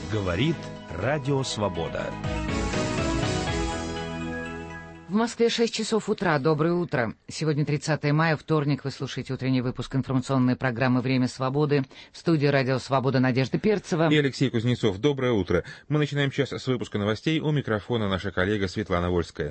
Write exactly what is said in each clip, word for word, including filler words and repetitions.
Говорит Радио Свобода. В Москве шесть часов утра. Доброе утро. Сегодня тридцатое мая, вторник. Вы слушаете утренний выпуск информационной программы «Время свободы». В студии Радио Свобода Надежда Перцева и Алексей Кузнецов. Доброе утро. Мы начинаем час с выпуска новостей. У микрофона наша коллега Светлана Вольская.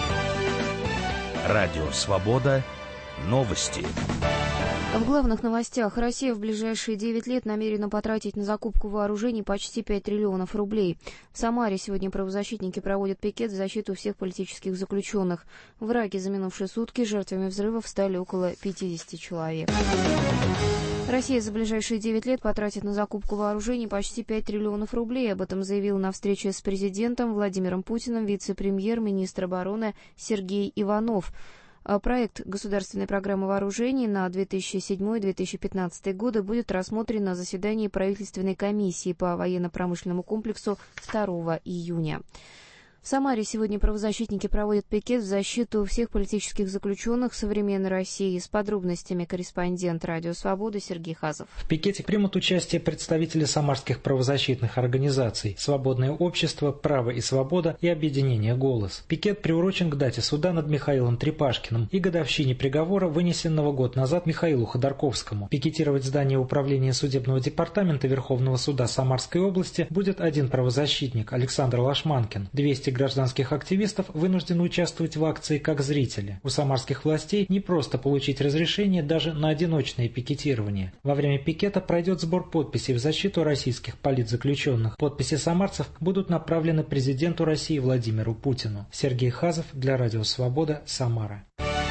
Радио Свобода. Новости. В главных новостях. Россия в ближайшие девять лет намерена потратить на закупку вооружений почти пять триллионов рублей. В Самаре сегодня правозащитники проводят пикет в защиту всех политических заключенных. В Ираке за минувшие сутки жертвами взрывов стали около пятидесяти человек. Россия за ближайшие девять лет потратит на закупку вооружений почти пять триллионов рублей. Об этом заявил на встрече с президентом Владимиром Путиным вице-премьер-министр обороны Сергей Иванов. Проект государственной программы вооружений на две тысячи седьмой — две тысячи пятнадцатый годы будет рассмотрен на заседании правительственной комиссии по военно-промышленному комплексу второго июня. В Самаре сегодня правозащитники проводят пикет в защиту всех политических заключенных современной России. С подробностями корреспондент Радио Свобода Сергей Хазов. В пикете примут участие представители самарских правозащитных организаций «Свободное общество», «Право и свобода» и объединение «Голос». Пикет приурочен к дате суда над Михаилом Трепашкиным и годовщине приговора, вынесенного год назад Михаилу Ходорковскому. Пикетировать здание управления судебного департамента Верховного суда Самарской области будет один правозащитник Александр Лашманкин. двести гражданских активистов вынуждены участвовать в акции как зрители. У самарских властей не просто получить разрешение даже на одиночное пикетирование. Во время пикета пройдет сбор подписей в защиту российских политзаключенных. Подписи самарцев будут направлены президенту России Владимиру Путину. Сергей Хазов для Радио Свобода, Самара.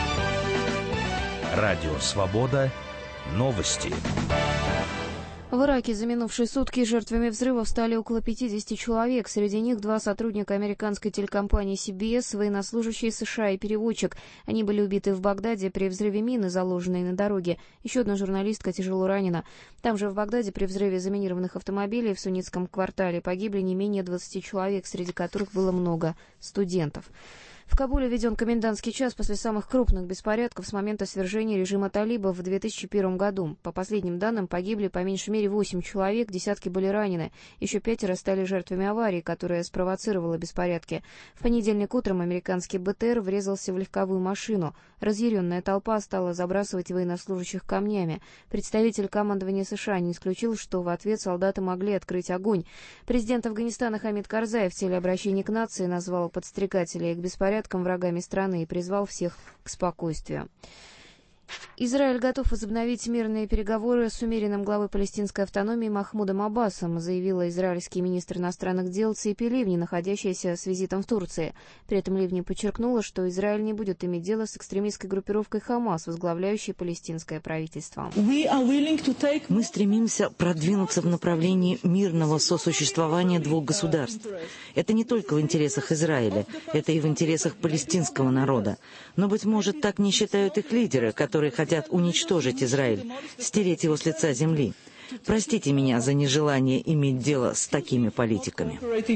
Радио Свобода. Новости. В Ираке за минувшие сутки жертвами взрывов стали около пятидесяти человек. Среди них два сотрудника американской телекомпании си би эс, военнослужащие США и переводчик. Они были убиты в Багдаде при взрыве мины, заложенной на дороге. Еще одна журналистка тяжело ранена. Там же в Багдаде при взрыве заминированных автомобилей в суннитском квартале погибли не менее двадцати человек, среди которых было много студентов. В Кабуле введен комендантский час после самых крупных беспорядков с момента свержения режима талибов в две тысячи первом году. По последним данным, погибли по меньшей мере восемь человек, десятки были ранены. Еще пятеро стали жертвами аварии, которая спровоцировала беспорядки. В понедельник утром американский бэ тэ эр врезался в легковую машину. Разъяренная толпа стала забрасывать военнослужащих камнями. Представитель командования США не исключил, что в ответ солдаты могли открыть огонь. Президент Афганистана Хамид Карзай в телеобращении к нации назвал подстрекателей к беспорядкам врагами страны и призвал всех к спокойствию. Израиль готов возобновить мирные переговоры с умеренным главой палестинской автономии Махмудом Аббасом, заявила израильский министр иностранных дел Ципи Ливни, находящаяся с визитом в Турции. При этом Ливни подчеркнула, что Израиль не будет иметь дело с экстремистской группировкой Хамас, возглавляющей палестинское правительство. Мы стремимся продвинуться в направлении мирного сосуществования двух государств. Это не только в интересах Израиля, это и в интересах палестинского народа. Но, быть может, так не считают их лидеры, которые хотят уничтожить Израиль, стереть его с лица земли. Простите меня за нежелание иметь дело с такими политиками.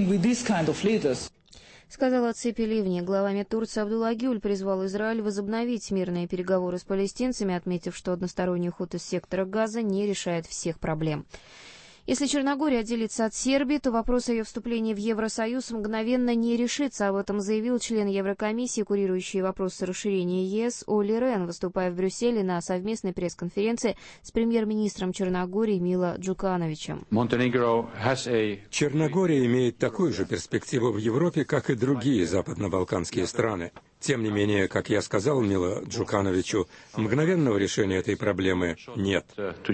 Сказала Ципи Ливни. Глава МИД Турции Абдулла Гюль призвал Израиль возобновить мирные переговоры с палестинцами, отметив, что односторонний уход из сектора Газа не решает всех проблем. Если Черногория отделится от Сербии, то вопрос о ее вступлении в Евросоюз мгновенно не решится. Об этом заявил член Еврокомиссии, курирующий вопросы расширения ЕС Олли Рен, выступая в Брюсселе на совместной пресс-конференции с премьер-министром Черногории Мило Джукановичем. Черногория имеет такую же перспективу в Европе, как и другие западно-балканские страны. Тем не менее, как я сказал Мило Джукановичу, мгновенного решения этой проблемы нет.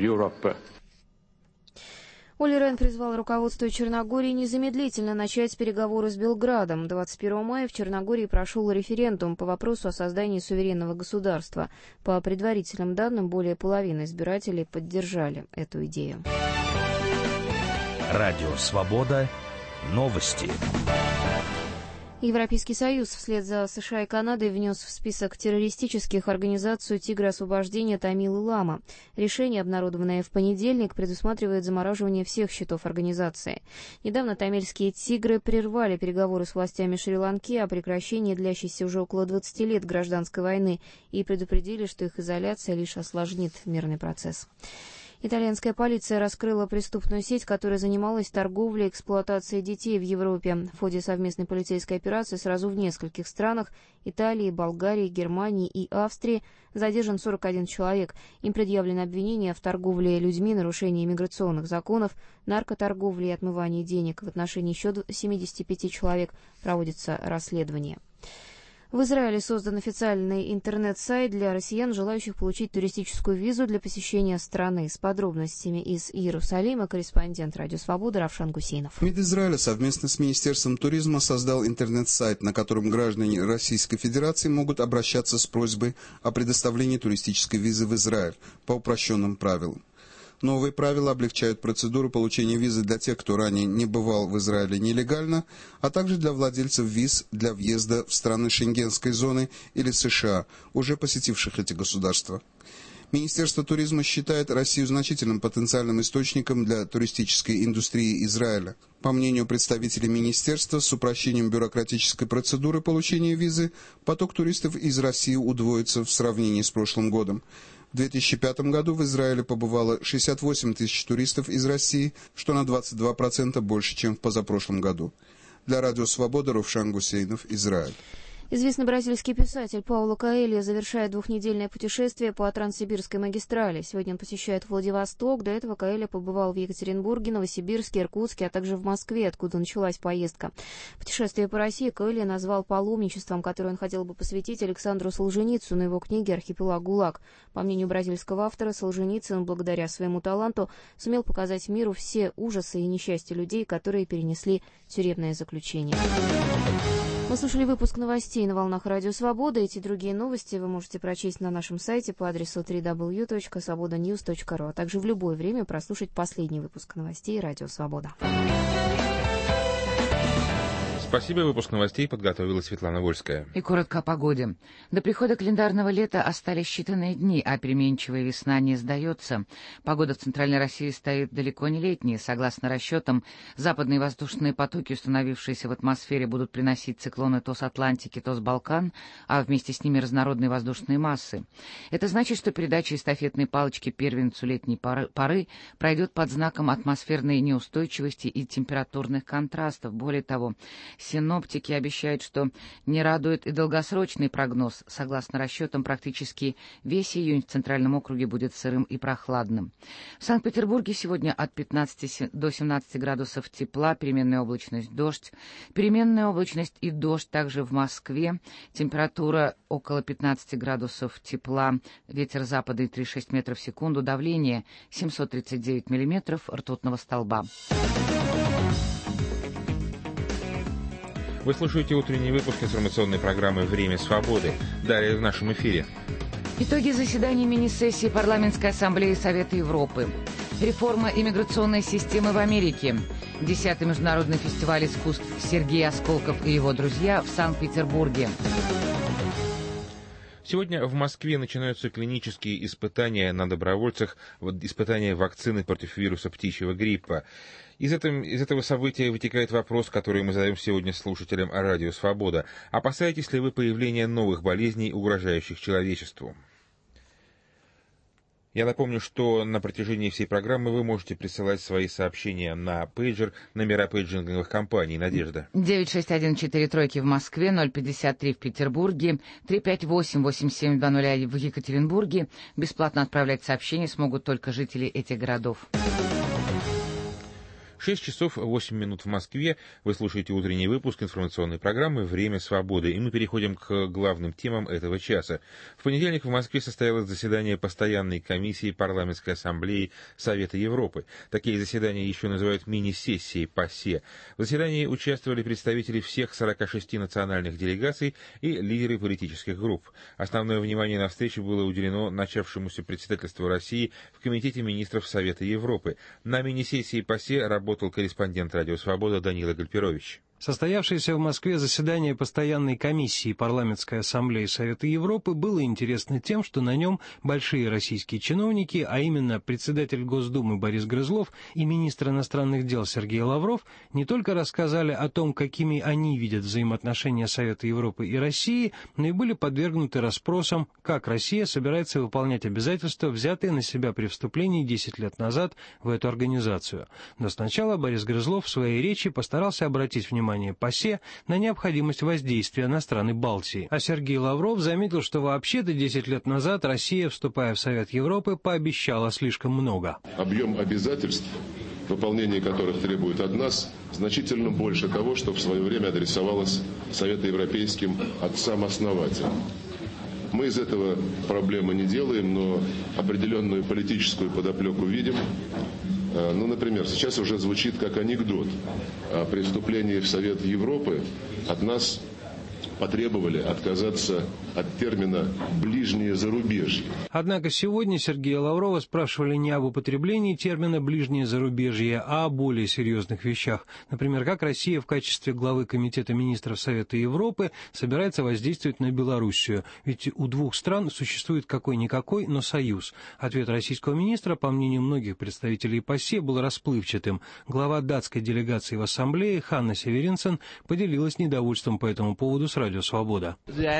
Олли Рен призвал руководство Черногории незамедлительно начать переговоры с Белградом. двадцать первого мая в Черногории прошел референдум по вопросу о создании суверенного государства. По предварительным данным, более половины избирателей поддержали эту идею. Радио Свобода. Новости. Европейский Союз вслед за США и Канадой внес в список террористических организацию «Тигры освобождения» Тамилы Лама. Решение, обнародованное в понедельник, предусматривает замораживание всех счетов организации. Недавно тамильские «Тигры» прервали переговоры с властями Шри-Ланки о прекращении длящейся уже около двадцати лет гражданской войны и предупредили, что их изоляция лишь осложнит мирный процесс. Итальянская полиция раскрыла преступную сеть, которая занималась торговлей и эксплуатацией детей в Европе. В ходе совместной полицейской операции сразу в нескольких странах – Италии, Болгарии, Германии и Австрии – задержан сорок один человек. Им предъявлено обвинение в торговле людьми, нарушении миграционных законов, наркоторговле и отмывании денег. В отношении еще семидесяти пяти человек проводится расследование. В Израиле создан официальный интернет-сайт для россиян, желающих получить туристическую визу для посещения страны. С подробностями из Иерусалима корреспондент «Радио Свобода» Равшан Гусейнов. МИД Израиля совместно с Министерством туризма создал интернет-сайт, на котором граждане Российской Федерации могут обращаться с просьбой о предоставлении туристической визы в Израиль по упрощенным правилам. Новые правила облегчают процедуру получения визы для тех, кто ранее не бывал в Израиле нелегально, а также для владельцев виз для въезда в страны Шенгенской зоны или США, уже посетивших эти государства. Министерство туризма считает Россию значительным потенциальным источником для туристической индустрии Израиля. По мнению представителей министерства, с упрощением бюрократической процедуры получения визы поток туристов из России удвоится в сравнении с прошлым годом. В две тысячи пятом году в Израиле побывало шестьдесят восемь тысяч туристов из России, что на двадцать два процента больше, чем в позапрошлом году. Для Радио Свобода Равшан Гусейнов, Израиль. Известный бразильский писатель Пауло Коэльо завершает двухнедельное путешествие по Транссибирской магистрали. Сегодня он посещает Владивосток. До этого Коэльо побывал в Екатеринбурге, Новосибирске, Иркутске, а также в Москве, откуда началась поездка. Путешествие по России Коэльо назвал паломничеством, которое он хотел бы посвятить Александру Солженицыну и его книге «Архипелаг ГУЛАГ». По мнению бразильского автора, Солженицын, благодаря своему таланту, сумел показать миру все ужасы и несчастья людей, которые перенесли тюремное заключение. Вы слушали выпуск новостей на волнах Радио Свобода. Эти и другие новости вы можете прочесть на нашем сайте по адресу дабл ю дабл ю дабл ю точка свобода ньюс точка ру, а также в любое время прослушать последний выпуск новостей Радио Свобода. Спасибо. Выпуск новостей подготовила Светлана Вольская. И коротко о погоде. До прихода календарного лета остались считанные дни, а переменчивая весна не сдается. Погода в Центральной России стоит далеко не летняя. Согласно расчетам, западные воздушные потоки, установившиеся в атмосфере, будут приносить циклоны то с Атлантики, то с Балкан, а вместе с ними разнородные воздушные массы. Это значит, что передача эстафетной палочки первенцу летней поры, поры пройдет под знаком атмосферной неустойчивости и температурных контрастов. Более того, синоптики обещают, что не радует и долгосрочный прогноз. Согласно расчетам, практически весь июнь в Центральном округе будет сырым и прохладным. В Санкт-Петербурге сегодня от пятнадцати до семнадцати градусов тепла, переменная облачность, дождь. Переменная облачность и дождь также в Москве. Температура около пятнадцати градусов тепла, ветер запада три целых шесть десятых метров в секунду, давление семьсот тридцать девять миллиметров ртутного столба. Вы слушаете утренний выпуск информационной программы «Время свободы». Далее в нашем эфире. Итоги заседаний мини-сессии Парламентской ассамблеи Совета Европы. Реформа иммиграционной системы в Америке. Десятый международный фестиваль искусств «Сергей Осколков и его друзья» в Санкт-Петербурге. Сегодня в Москве начинаются клинические испытания на добровольцах, испытания вакцины против вируса птичьего гриппа. Из этого, из этого события вытекает вопрос, который мы задаем сегодня слушателям о Радио Свобода. Опасаетесь ли вы появления новых болезней, угрожающих человечеству? Я напомню, что на протяжении всей программы вы можете присылать свои сообщения на пейджер, номера пейджинговых компаний. Надежда. девять шесть один четыре тройки в Москве, ноль пятьдесят три в Петербурге, три пять восемь восемь семь два ноль в Екатеринбурге. Бесплатно отправлять сообщения смогут только жители этих городов. шесть часов восемь минут в Москве. Вы слушаете утренний выпуск информационной программы «Время свободы». И мы переходим к главным темам этого часа. В понедельник в Москве состоялось заседание Постоянной комиссии Парламентской ассамблеи Совета Европы. Такие заседания еще называют мини-сессией ПАСЕ. В заседании участвовали представители всех сорока шести национальных делегаций и лидеры политических групп. Основное внимание на встрече было уделено начавшемуся председательству России в Комитете министров Совета Европы. На мини-сессии ПАСЕ работали корреспондент «Радио Свобода» Данила Гальперович. Состоявшееся в Москве заседание Постоянной комиссии Парламентской ассамблеи Совета Европы было интересно тем, что на нем большие российские чиновники, а именно председатель Госдумы Борис Грызлов и министр иностранных дел Сергей Лавров, не только рассказали о том, какими они видят взаимоотношения Совета Европы и России, но и были подвергнуты расспросам, как Россия собирается выполнять обязательства, взятые на себя при вступлении десять лет назад в эту организацию. Но сначала Борис Грызлов в своей речи постарался обратить внимание ПАСЕ на необходимость воздействия на страны Балтии. А Сергей Лавров заметил, что вообще-то десять лет назад Россия, вступая в Совет Европы, пообещала слишком много. Объем обязательств, выполнение которых требует от нас, значительно больше того, что в свое время адресовалось Совету Европейским отцам-основателям. Мы из этого проблемы не делаем, но определенную политическую подоплеку видим. Ну, например, сейчас уже звучит как анекдот. При вступлении в Совет Европы от нас потребовали отказаться от термина «ближнее зарубежье». Однако сегодня Сергея Лаврова спрашивали не об употреблении термина «ближнее зарубежье», а о более серьезных вещах. Например, как Россия в качестве главы Комитета министров Совета Европы собирается воздействовать на Белоруссию. Ведь у двух стран существует какой-никакой, но союз. Ответ российского министра, по мнению многих представителей ПАСЕ, был расплывчатым. Глава датской делегации в Ассамблее Ханна Северинсен поделилась недовольством по этому поводу с Радио Свобода.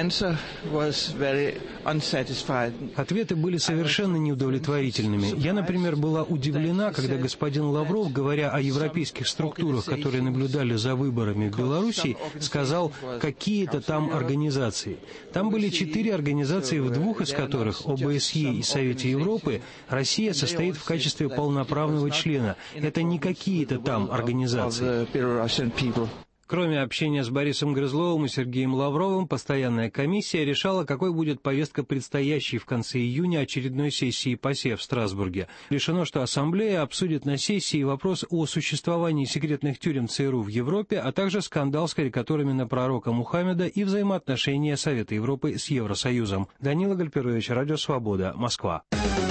Ответы были совершенно неудовлетворительными. Я, например, была удивлена, когда господин Лавров, говоря о европейских структурах, которые наблюдали за выборами в Беларуси, сказал «какие-то там организации». Там были четыре организации, в двух из которых, ОБСЕ и Совете Европы, Россия состоит в качестве полноправного члена. Это не какие-то там организации. Кроме общения с Борисом Грызловым и Сергеем Лавровым, постоянная комиссия решала, какой будет повестка предстоящей в конце июня очередной сессии ПАСЕ в Страсбурге. Решено, что Ассамблея обсудит на сессии вопрос о существовании секретных тюрем ЦРУ в Европе, а также скандал с карикатурами на пророка Мухаммеда и взаимоотношения Совета Европы с Евросоюзом. Данила Гальперович, Радио Свобода, Москва.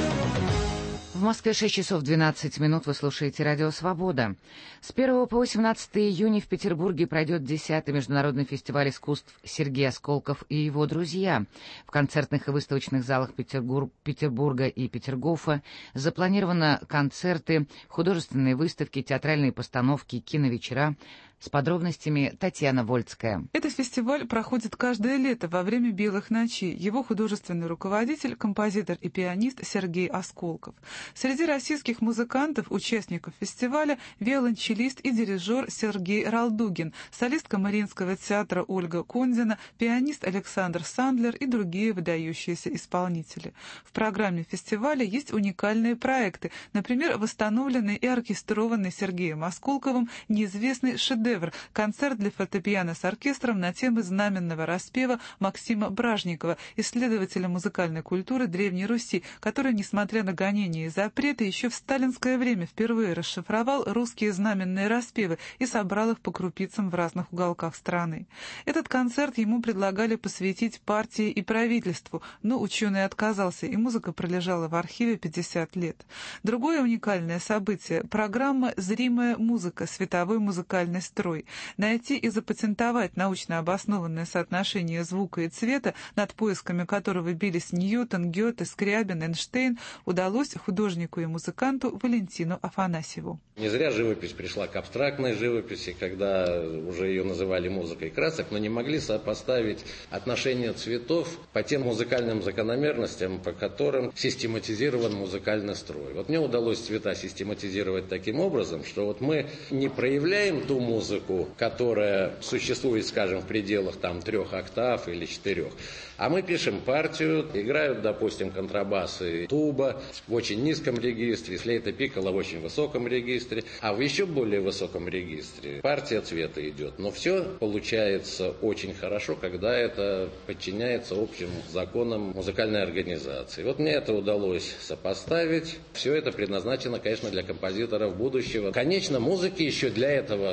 В Москве шесть часов двенадцать минут, вы слушаете Радио Свобода. С первого по восемнадцатое июня в Петербурге пройдет десятый международный фестиваль искусств «Сергей Осколков и его друзья». В концертных и выставочных залах Петербур... Петербурга и Петергофа запланированы концерты, художественные выставки, театральные постановки, киновечера. С подробностями Татьяна Вольцкая. Этот фестиваль проходит каждое лето во время «Белых ночей». Его художественный руководитель, композитор и пианист Сергей Осколков. Среди российских музыкантов, участников фестиваля, виолончелист и дирижер Сергей Ралдугин, солистка Мариинского театра Ольга Кондина, пианист Александр Сандлер и другие выдающиеся исполнители. В программе фестиваля есть уникальные проекты, например, восстановленный и оркестрованный Сергеем Осколковым неизвестный шедевр «Концерт для фортепиано с оркестром» на темы знаменного распева Максима Бражникова, исследователя музыкальной культуры Древней Руси, который, несмотря на гонения и запреты, еще в сталинское время впервые расшифровал русские знаменные распевы и собрал их по крупицам в разных уголках страны. Этот концерт ему предлагали посвятить партии и правительству, но ученый отказался, и музыка пролежала в архиве пятьдесят лет. Другое уникальное событие – программа «Зримая музыка. Световой музыкальный строй». Найти и запатентовать научно обоснованное соотношение звука и цвета, над поисками которого бились Ньютон, Гёте, Скрябин, Эйнштейн, удалось художнику и музыканту Валентину Афанасьеву. Не зря живопись пришла к абстрактной живописи, когда уже ее называли музыкой красок, но не могли сопоставить отношение цветов по тем музыкальным закономерностям, по которым систематизирован музыкальный строй. Вот мне удалось цвета систематизировать таким образом, что вот мы не проявляем ту музыку, которая существует, скажем, в пределах там трех октав или четырех. А мы пишем партию, играют, допустим, контрабасы, туба в очень низком регистре, флейта пикколо в очень высоком регистре, а в еще более высоком регистре партия цвета идет. Но все получается очень хорошо, когда это подчиняется общим законам музыкальной организации. Вот мне это удалось сопоставить. Все это предназначено, конечно, для композиторов будущего. Конечно, музыки еще для этого светового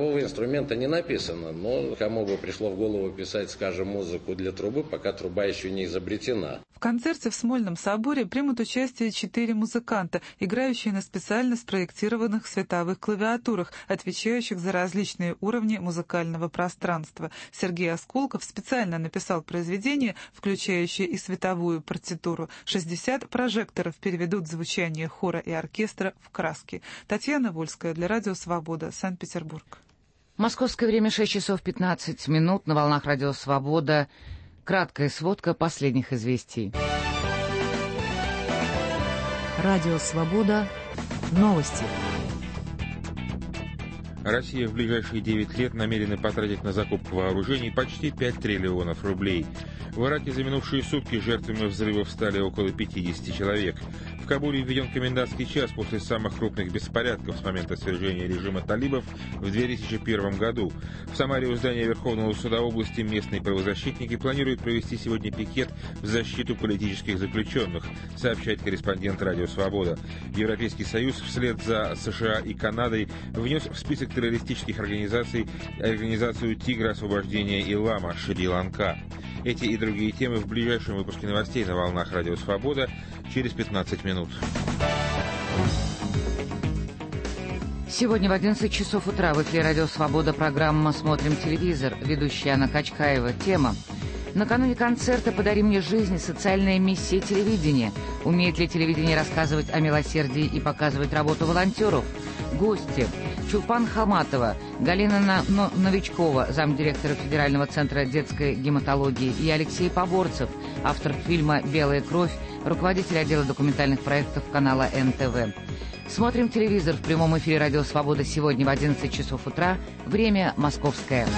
духового инструмента не написано, но кому бы пришло в голову писать, скажем, музыку для трубы, пока труба еще не изобретена. В концерте в Смольном соборе примут участие четыре музыканта, играющие на специально спроектированных световых клавиатурах, отвечающих за различные уровни музыкального пространства. Сергей Осколков специально написал произведение, включающее и световую партитуру. шестьдесят прожекторов переведут звучание хора и оркестра в краски. Татьяна Вольская для Радио Свобода, Санкт-Петербург. Московское время шесть часов пятнадцать минут. На волнах Радио Свобода. Краткая сводка последних известий. Радио Свобода. Новости. Россия в ближайшие девять лет намерена потратить на закупку вооружений почти пять триллионов рублей. В Ираке за минувшие сутки жертвами взрывов стали около пятидесяти человек. В Кабуле введен комендантский час после самых крупных беспорядков с момента свержения режима талибов в две тысячи первом году. В Самаре у здания Верховного суда области местные правозащитники планируют провести сегодня пикет в защиту политических заключенных, сообщает корреспондент Радио Свобода. Европейский Союз вслед за США и Канадой внес в список террористических организаций организацию «Тигра освобождения Илама» Шри-Ланка. Эти и другие темы в ближайшем выпуске новостей на волнах Радио Свобода через пятнадцать минут. Сегодня в одиннадцать часов утра в эфире Радио Свобода программа «Смотрим телевизор». Ведущая Анна Качкаева. Тема: накануне концерта «Подари мне жизнь. Социальная миссия телевидения». Умеет ли телевидение рассказывать о милосердии и показывать работу волонтеров? Гости: Чулпан Хаматова, Галина Новичкова, замдиректора Федерального центра детской гематологии, и Алексей Поборцев, автор фильма «Белая кровь», руководитель отдела документальных проектов канала эн тэ вэ. Смотрим телевизор в прямом эфире Радио Свобода сегодня в одиннадцать часов утра. Время московское.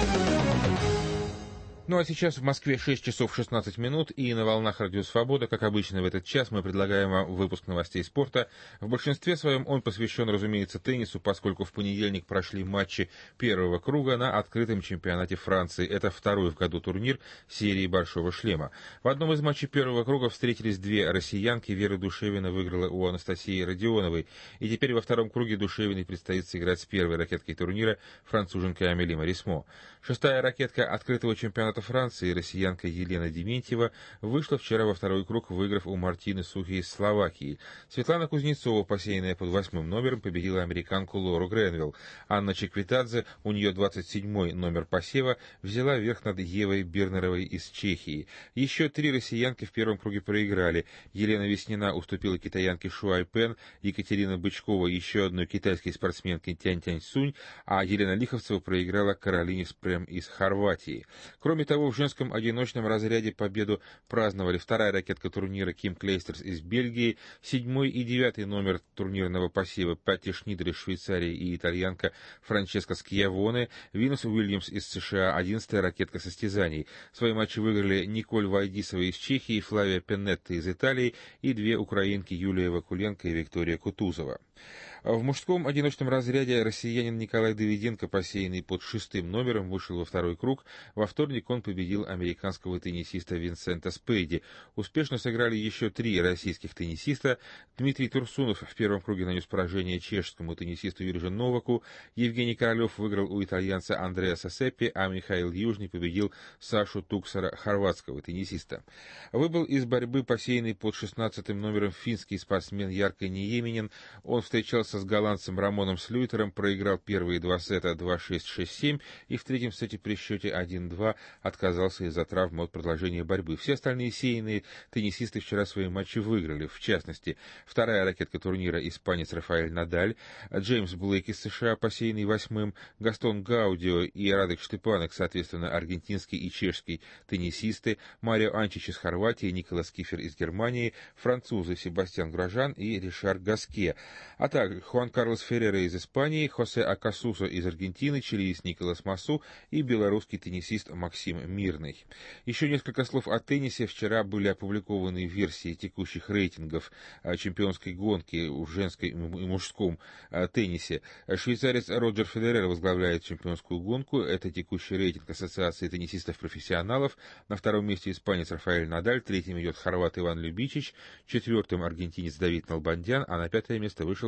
Ну а сейчас в Москве шесть часов шестнадцать минут, и на волнах Радио Свобода, как обычно в этот час, мы предлагаем вам выпуск новостей спорта. В большинстве своем он посвящен, разумеется, теннису, поскольку в понедельник прошли матчи первого круга на открытом чемпионате Франции. Это второй в году турнир серии «Большого шлема». В одном из матчей первого круга встретились две россиянки. Вера Душевина выиграла у Анастасии Родионовой. И теперь во втором круге Душевиной предстоит сыграть с первой ракеткой турнира, француженкой Амели Марисмо. Шестая ракетка открытого чемпионата Франции, россиянка Елена Дементьева, вышла вчера во второй круг, выиграв у Мартины Сухи из Словакии. Светлана Кузнецова, посеянная под восьмым номером, победила американку Лору Гренвилл. Анна Чеквитадзе, у нее двадцать седьмой номер посева, взяла верх над Евой Бернеровой из Чехии. Еще три россиянки в первом круге проиграли. Елена Веснина уступила китаянке Шуай Пен, Екатерина Бычкова еще одной китайской спортсменке Тянь Тянь Сунь, а Елена Лиховцева проиграла Каролине Спрем из Хорватии. Кроме того, в женском одиночном разряде победу праздновали вторая ракетка турнира Ким Клейстерс из Бельгии, седьмой и девятый номер турнирного посева Патти Шнидер из Швейцарии и итальянка Франческа Скьявоне, Винус Уильямс из США, одиннадцатая ракетка состязаний. Свои матчи выиграли Николь Вайдисова из Чехии, Флавия Пеннетта из Италии и две украинки Юлия Вакуленко и Виктория Кутузова. В мужском одиночном разряде россиянин Николай Давиденко, посеянный под шестым номером, вышел во второй круг. Во вторник он победил американского теннисиста Винсента Спейди. Успешно сыграли еще три российских теннисиста. Дмитрий Турсунов в первом круге нанес поражение чешскому теннисисту Юрию Новаку. Евгений Королев выиграл у итальянца Андреа Сосеппи, а Михаил Южный победил Сашу Туксера, хорватского теннисиста. Выбыл из борьбы посеянный под шестнадцатым номером финский спортсмен Ярко Ниеминен. Он встречался с голландцем Рамоном Слюйтером, проиграл первые два сета два шесть шесть семь и в третьем сете при счете один-два отказался из-за травмы от продолжения борьбы. Все остальные сеянные теннисисты вчера свои матчи выиграли. В частности, вторая ракетка турнира испанец Рафаэль Надаль, Джеймс Блейк из США, посеянный восьмым, Гастон Гаудио и Радек Штепанек, соответственно, аргентинский и чешский теннисисты, Марио Анчич из Хорватии, Николас Кифер из Германии, французы Себастьян Грожан и Ришар Гаске, а также Хуан Карлос Феррера из Испании, Хосе Акасусо из Аргентины, чилиец Николас Масу и белорусский теннисист Максим Мирный. Еще несколько слов о теннисе. Вчера были опубликованы версии текущих рейтингов чемпионской гонки в женском и мужском теннисе. Швейцарец Роджер Федерер возглавляет чемпионскую гонку. Это текущий рейтинг Ассоциации теннисистов-профессионалов. На втором месте испанец Рафаэль Надаль, третьим идет хорват Иван Любичич, четвертым аргентинец Давид Налбандян, а на пятое место вышел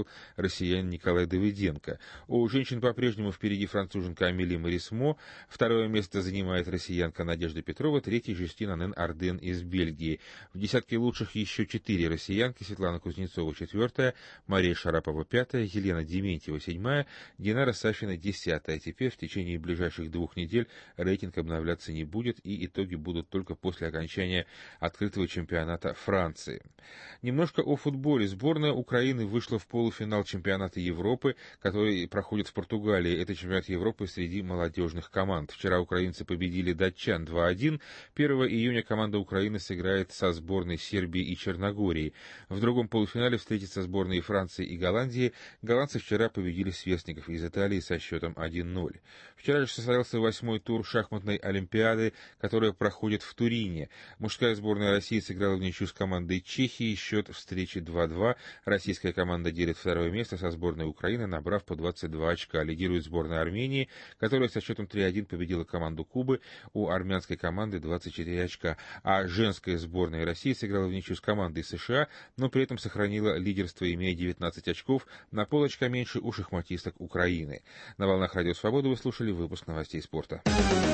россиянин Николай Давыденко. У женщин по-прежнему впереди француженка Амели Марисмо, второе место занимает россиянка Надежда Петрова, третья Жюстина Нен Арден из Бельгии. В десятке лучших еще четыре россиянки: Светлана Кузнецова четвертая, Мария Шарапова пятая, Елена Дементьева седьмая, Динара Сафина десятая. Теперь в течение ближайших двух недель рейтинг обновляться не будет, и итоги будут только после окончания открытого чемпионата Франции. Немножко о футболе. Сборная Украины вышла в полуфинал чемпионата Европы, который проходит в Португалии. Это чемпионат Европы среди молодежных команд. Вчера украинцы победили датчан два один. первого июня команда Украины сыграет со сборной Сербии и Черногории. В другом полуфинале встретятся сборные Франции и Голландии. Голландцы вчера победили сверстников из Италии со счетом один ноль. Вчера же состоялся восьмой тур шахматной олимпиады, которая проходит в Турине. Мужская сборная России сыграла в ничью с командой Чехии. Счет встречи два два. Российская команда делит второе место со сборной Украины, набрав по двадцать два очка. Лидирует сборная Армении, которая со счетом три один победила команду Кубы. У армянской команды двадцать четыре очка. А женская сборная России сыграла в ничью с командой США, но при этом сохранила лидерство, имея девятнадцать очков, на полочка меньше у шахматисток Украины. На волнах Радио Свобода вы слушали выпуск новостей спорта.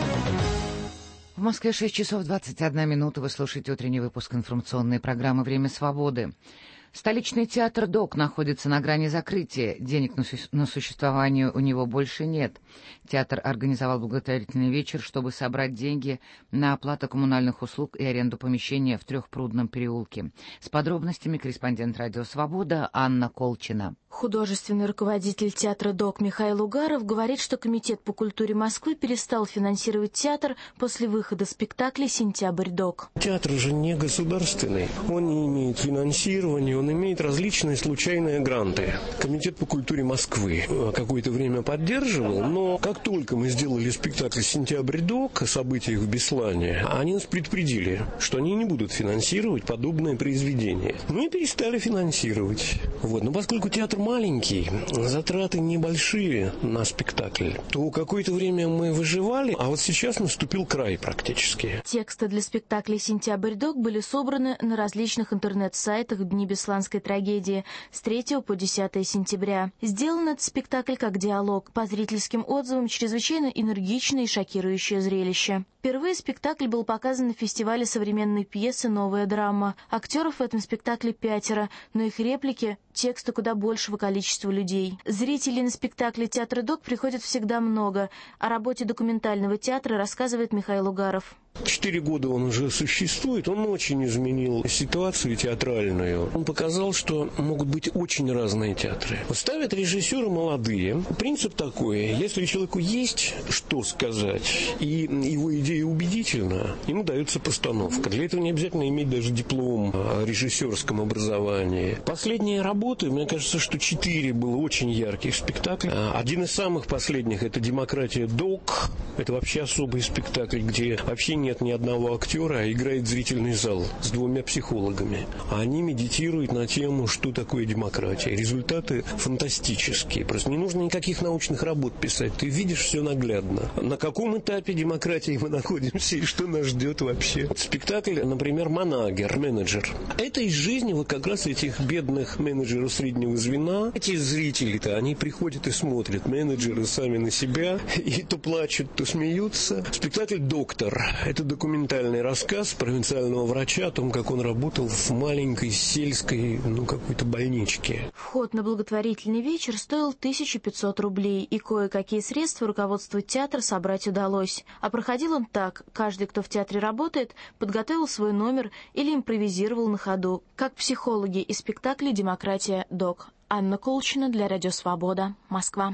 В Москве шесть часов двадцать одна минута. Вы слушаете утренний выпуск информационной программы «Время свободы». Столичный театр ДОК находится на грани закрытия. Денег на, су- на существование у него больше нет. Театр организовал благотворительный вечер, чтобы собрать деньги на оплату коммунальных услуг и аренду помещения в Трехпрудном переулке. С подробностями корреспондент «Радио Свобода» Анна Колчина. Художественный руководитель театра ДОК Михаил Угаров говорит, что Комитет по культуре Москвы перестал финансировать театр после выхода спектакля «Сентябрь ДОК». Театр же не государственный, он не имеет финансирования, он имеет различные случайные гранты. Комитет по культуре Москвы какое-то время поддерживал, но как только мы сделали спектакль «Сентябрь ДОК» о событиях в Беслане, они нас предупредили, что они не будут финансировать подобные произведения. Мы перестали финансировать. Вот. Но поскольку театр маленький, затраты небольшие на спектакль, то какое-то время мы выживали, а вот сейчас наступил край практически. Тексты для спектакля «Сентябрь ДОК» были собраны на различных интернет-сайтах в дни Бесланской трагедии с третьего по десятое сентября. Сделан этот спектакль как диалог. По зрительским отзывам чрезвычайно энергичное и шокирующее зрелище. Впервые спектакль был показан на фестивале современной пьесы «Новая драма». Актеров в этом спектакле пятеро, но их реплики — тексты куда большего количества людей. Зрителей на спектакле театра ДОК приходит всегда много. О работе документального театра рассказывает Михаил Угаров. Четыре года он уже существует, он очень изменил ситуацию театральную. Он показал, что могут быть очень разные театры. Ставят режиссеры молодые. Принцип такой: если человеку есть что сказать, и его идея убедительна, ему дается постановка. Для этого не обязательно иметь даже диплом о режиссерском образовании. Последние работы, мне кажется, что четыре было очень ярких спектакля. Один из самых последних — это «Демократия ДОК». Это вообще особый спектакль, где вообще не нет ни одного актера, а играет зрительный зал с двумя психологами. Они медитируют на тему, что такое демократия. Результаты фантастические. Просто не нужно никаких научных работ писать. Ты видишь все наглядно. На каком этапе демократии мы находимся и что нас ждет вообще. Спектакль, например, «Манагер», менеджер. Это из жизни вот как раз этих бедных менеджеров среднего звена. Эти зрители-то, они приходят и смотрят. Менеджеры сами на себя и то плачут, то смеются. Спектакль «Доктор». Это документальный рассказ провинциального врача о том, как он работал в маленькой сельской, ну, какой-то больничке. Вход на благотворительный вечер стоил тысячу пятьсот рублей, и кое-какие средства руководству театра собрать удалось. А проходил он так: каждый, кто в театре работает, подготовил свой номер или импровизировал на ходу, как психологи из спектакля «Демократия ДОК». Анна Колчина для Радио Свобода, Москва.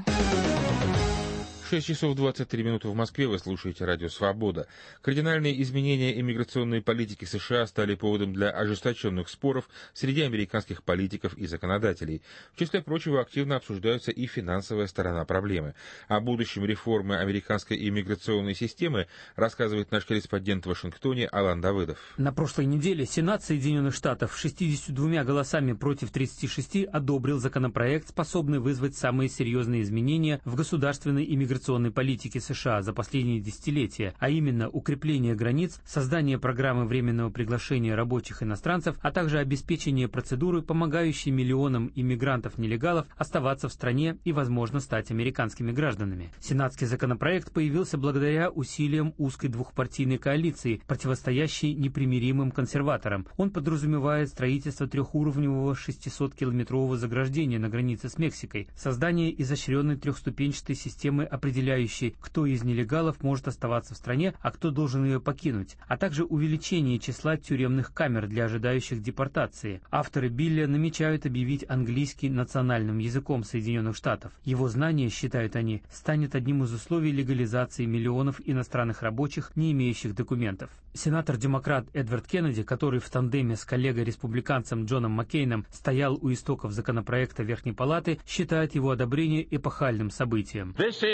шесть часов двадцать три минуты в Москве. Вы слушаете Радио Свобода. Кардинальные изменения иммиграционной политики США стали поводом для ожесточенных споров среди американских политиков и законодателей. В числе прочего, активно обсуждается и финансовая сторона проблемы. О будущем реформы американской иммиграционной системы рассказывает наш корреспондент в Вашингтоне Алан Давыдов. На прошлой неделе Сенат Соединенных Штатов шестьюдесятью двумя голосами против тридцати шести одобрил законопроект, способный вызвать самые серьезные изменения в государственной иммиграционной иммиграционной политики США за последние десятилетия, а именно укрепление границ, создание программы временного приглашения рабочих иностранцев, а также обеспечение процедуры, помогающей миллионам иммигрантов-нелегалов оставаться в стране и, возможно, стать американскими гражданами. Сенатский законопроект появился благодаря усилиям узкой двухпартийной коалиции, противостоящей непримиримым консерваторам. Он подразумевает строительство трехуровневого шестисоткилометрового заграждения на границе с Мексикой, создание изощренной трехступенчатой системы, определяющей, кто из нелегалов может оставаться в стране, а кто должен ее покинуть, а также увеличение числа тюремных камер для ожидающих депортации. Авторы билля намечают объявить английский национальным языком Соединенных Штатов. Его знание, считают они, станет одним из условий легализации миллионов иностранных рабочих, не имеющих документов. Сенатор-демократ Эдвард Кеннеди, который в тандеме с коллегой-республиканцем Джоном Маккейном стоял у истоков законопроекта Верхней Палаты, считает его одобрение эпохальным событием.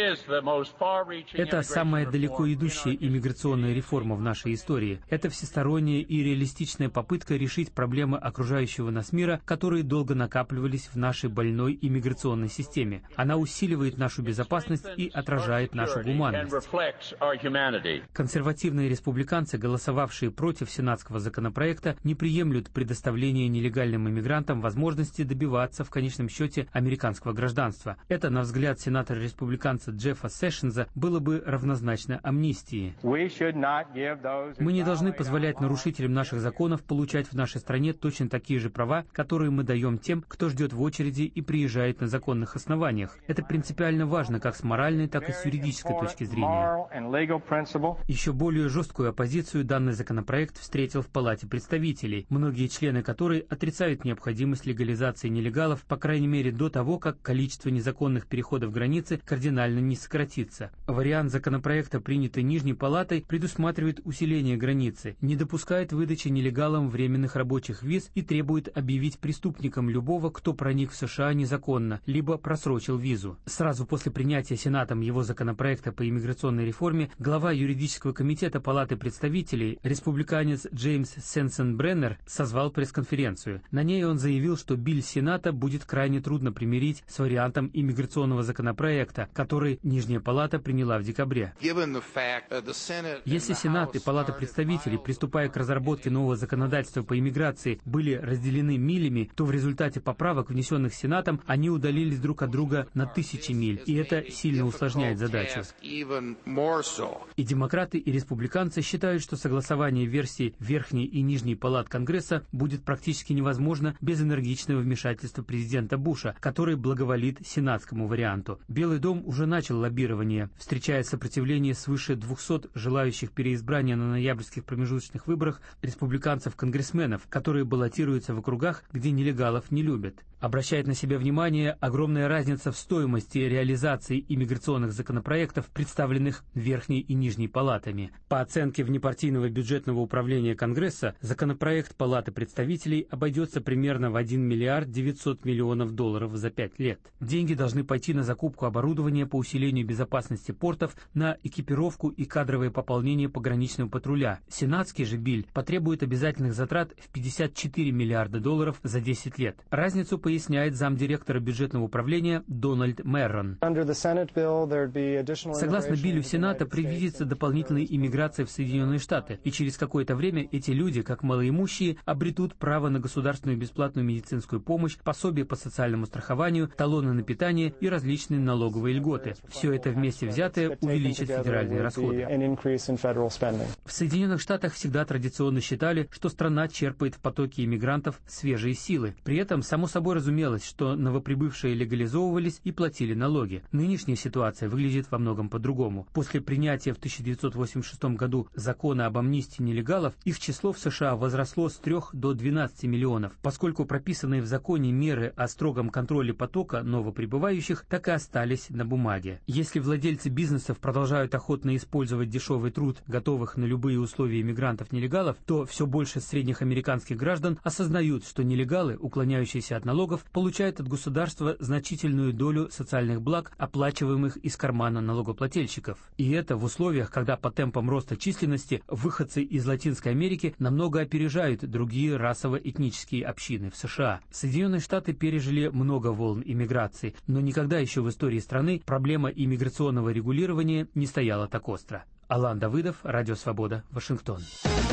Это самая далеко идущая иммиграционная реформа в нашей истории. Это всесторонняя и реалистичная попытка решить проблемы окружающего нас мира, которые долго накапливались в нашей больной иммиграционной системе. Она усиливает нашу безопасность и отражает нашу гуманность. Консервативные республиканцы, голосовавшие против сенатского законопроекта, не приемлют предоставления нелегальным иммигрантам возможности добиваться в конечном счете американского гражданства. Это, на взгляд сенатора-республиканца Джеффа Сэшенза, было бы равнозначно амнистии. Мы не должны позволять нарушителям наших законов получать в нашей стране точно такие же права, которые мы даем тем, кто ждет в очереди и приезжает на законных основаниях. Это принципиально важно как с моральной, так и с юридической точки зрения. Еще более жесткую оппозицию данный законопроект встретил в Палате представителей, многие члены которой отрицают необходимость легализации нелегалов, по крайней мере до того, как количество незаконных переходов границы кардинально не сократится. Вариант законопроекта, принятый Нижней Палатой, предусматривает усиление границы, не допускает выдачи нелегалам временных рабочих виз и требует объявить преступником любого, кто проник в США незаконно, либо просрочил визу. Сразу после принятия Сенатом его законопроекта по иммиграционной реформе глава юридического комитета Палаты представителей, республиканец Джеймс Сенсенбреннер, созвал пресс-конференцию. На ней он заявил, что биль Сената будет крайне трудно примирить с вариантом иммиграционного законопроекта, который Нижняя Палата приняла в декабре. Если Сенат и Палата представителей, приступая к разработке нового законодательства по иммиграции, были разделены милями, то в результате поправок, внесенных Сенатом, они удалились друг от друга на тысячи миль, и это сильно усложняет задачу. И демократы, и республиканцы считают, что согласование версий Верхней и Нижней Палат Конгресса будет практически невозможно без энергичного вмешательства президента Буша, который благоволит сенатскому варианту. Белый дом уже начал лоббирование, встречая сопротивление свыше двухсот желающих переизбрания на ноябрьских промежуточных выборах республиканцев-конгрессменов, которые баллотируются в округах, где нелегалов не любят. Обращает на себя внимание огромная разница в стоимости реализации иммиграционных законопроектов, представленных Верхней и Нижней Палатами. По оценке внепартийного бюджетного управления Конгресса, законопроект Палаты представителей обойдется примерно в один миллиард девятьсот миллионов долларов за пять лет. Деньги должны пойти на закупку оборудования по усилению безопасности портов, на экипировку и кадровое пополнение пограничного патруля. Сенатский же биль потребует обязательных затрат в пятьдесят четыре миллиарда долларов за десять лет. Разницу поясняет замдиректора бюджетного управления Дональд Меррон. Согласно биллю Сената, предвидится дополнительная иммиграция в Соединенные Штаты, и через какое-то время эти люди, как малоимущие, обретут право на государственную бесплатную медицинскую помощь, пособие по социальному страхованию, талоны на питание и различные налоговые льготы. Все это вместе взятое увеличит федеральные расходы. В Соединенных Штатах всегда традиционно считали, что страна черпает в потоке иммигрантов свежие силы. При этом, само собой разумелось, что новоприбывшие легализовывались и платили налоги. Нынешняя ситуация выглядит во многом по-другому. После принятия в тысяча девятьсот восемьдесят шестом году закона об амнистии нелегалов, их число в США возросло с трёх до двенадцати миллионов, поскольку прописанные в законе меры о строгом контроле потока новоприбывающих так и остались на бумаге. Если владельцы бизнесов продолжают охотно использовать дешевый труд, готовых на любые условия иммигрантов-нелегалов, то все больше средних американских граждан осознают, что нелегалы, уклоняющиеся от налогов, налогов, получают от государства значительную долю социальных благ, оплачиваемых из кармана налогоплательщиков. И это в условиях, когда по темпам роста численности выходцы из Латинской Америки намного опережают другие расово-этнические общины в США. Соединенные Штаты пережили много волн иммиграции, но никогда еще в истории страны проблема иммиграционного регулирования не стояла так остро. Алан Давыдов, Радио Свобода, Вашингтон.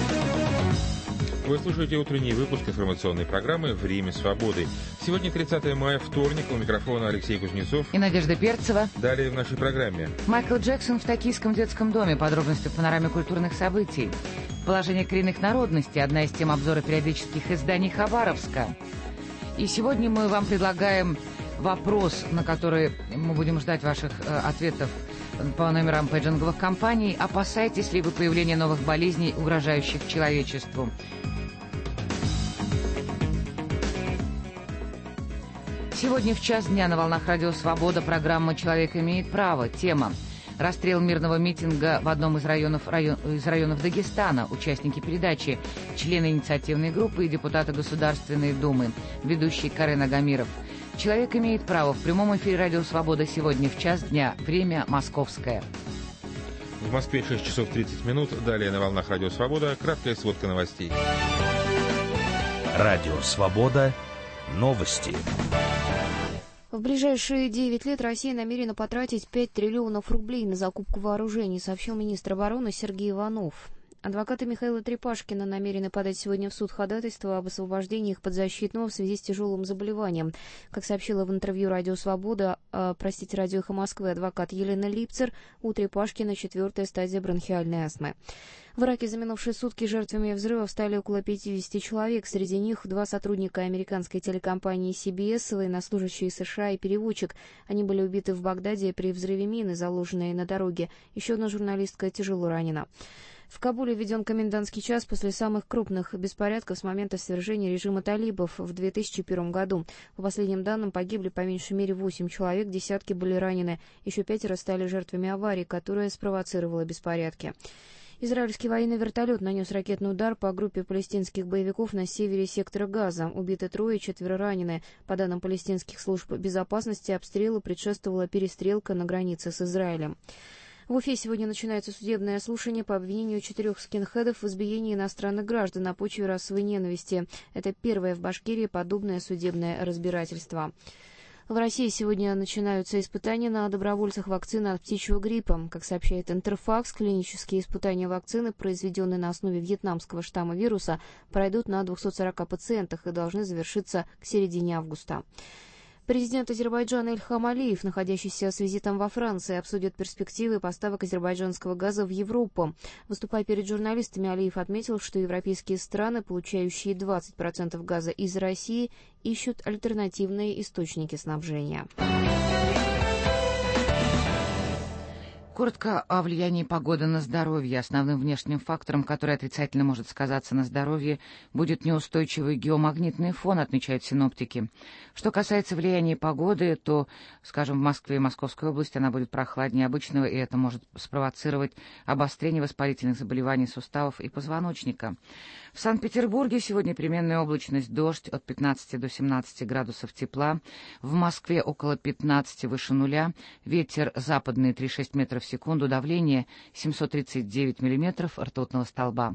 Вы слушаете утренний выпуск информационной программы «Время свободы». Сегодня тридцатое мая, вторник, у микрофона Алексей Кузнецов и Надежда Перцева. Далее в нашей программе. Майкл Джексон в токийском детском доме. Подробности в панораме культурных событий. Положение коренных народностей. Одна из тем обзора периодических изданий Хабаровска. И сегодня мы вам предлагаем вопрос, на который мы будем ждать ваших э, ответов по номерам пейджинговых компаний. Опасаетесь ли вы появления новых болезней, угрожающих человечеству? Сегодня в час дня на волнах Радио Свобода программа «Человек имеет право». Тема «Расстрел мирного митинга в одном из районов, район, из районов Дагестана». Участники передачи – члены инициативной группы и депутаты Государственной Думы. Ведущий Карен Агамиров. «Человек имеет право» в прямом эфире Радио Свобода сегодня в час дня. Время московское. В Москве шесть часов тридцать минут. Далее на волнах Радио Свобода краткая сводка новостей. Радио Свобода. Новости. В ближайшие девять лет Россия намерена потратить пять триллионов рублей на закупку вооружений, сообщил министр обороны Сергей Иванов. Адвокаты Михаила Трепашкина намерены подать сегодня в суд ходатайство об освобождении их подзащитного в связи с тяжелым заболеванием. Как сообщила в интервью Радио Свобода, э, простите, Радио Эхо Москвы, адвокат Елена Липцер, у Трепашкина четвертая стадия бронхиальной астмы. В Ираке за минувшие сутки жертвами взрывов стали около пятидесяти человек. Среди них два сотрудника американской телекомпании си би эс, военнослужащие США и переводчик. Они были убиты в Багдаде при взрыве мины, заложенной на дороге. Еще одна журналистка тяжело ранена. В Кабуле введен комендантский час после самых крупных беспорядков с момента свержения режима талибов в две тысячи первом году. По последним данным, погибли по меньшей мере восемь человек, десятки были ранены. Еще пятеро стали жертвами аварии, которая спровоцировала беспорядки. Израильский военный вертолет нанес ракетный удар по группе палестинских боевиков на севере сектора Газа. Убиты трое, четверо ранены. По данным палестинских служб безопасности, обстрелу предшествовала перестрелка на границе с Израилем. В Уфе сегодня начинается судебное слушание по обвинению четырех скинхедов в избиении иностранных граждан на почве расовой ненависти. Это первое в Башкирии подобное судебное разбирательство. В России сегодня начинаются испытания на добровольцах вакцины от птичьего гриппа. Как сообщает Интерфакс, клинические испытания вакцины, произведенные на основе вьетнамского штамма вируса, пройдут на двухстах сорока пациентах и должны завершиться к середине августа. Президент Азербайджана Ильхам Алиев, находящийся с визитом во Франции, обсудит перспективы поставок азербайджанского газа в Европу. Выступая перед журналистами, Алиев отметил, что европейские страны, получающие двадцать процентов газа из России, ищут альтернативные источники снабжения. Коротко о влиянии погоды на здоровье. Основным внешним фактором, который отрицательно может сказаться на здоровье, будет неустойчивый геомагнитный фон, отмечают синоптики. Что касается влияния погоды, то, скажем, в Москве и Московской области она будет прохладнее обычного, и это может спровоцировать обострение воспалительных заболеваний суставов и позвоночника. В Санкт-Петербурге сегодня переменная облачность, дождь от пятнадцати до семнадцати градусов тепла. В Москве около пятнадцати выше нуля. Ветер западный три целых шесть десятых метров в секунду. Давление семьсот тридцать девять миллиметров ртутного столба.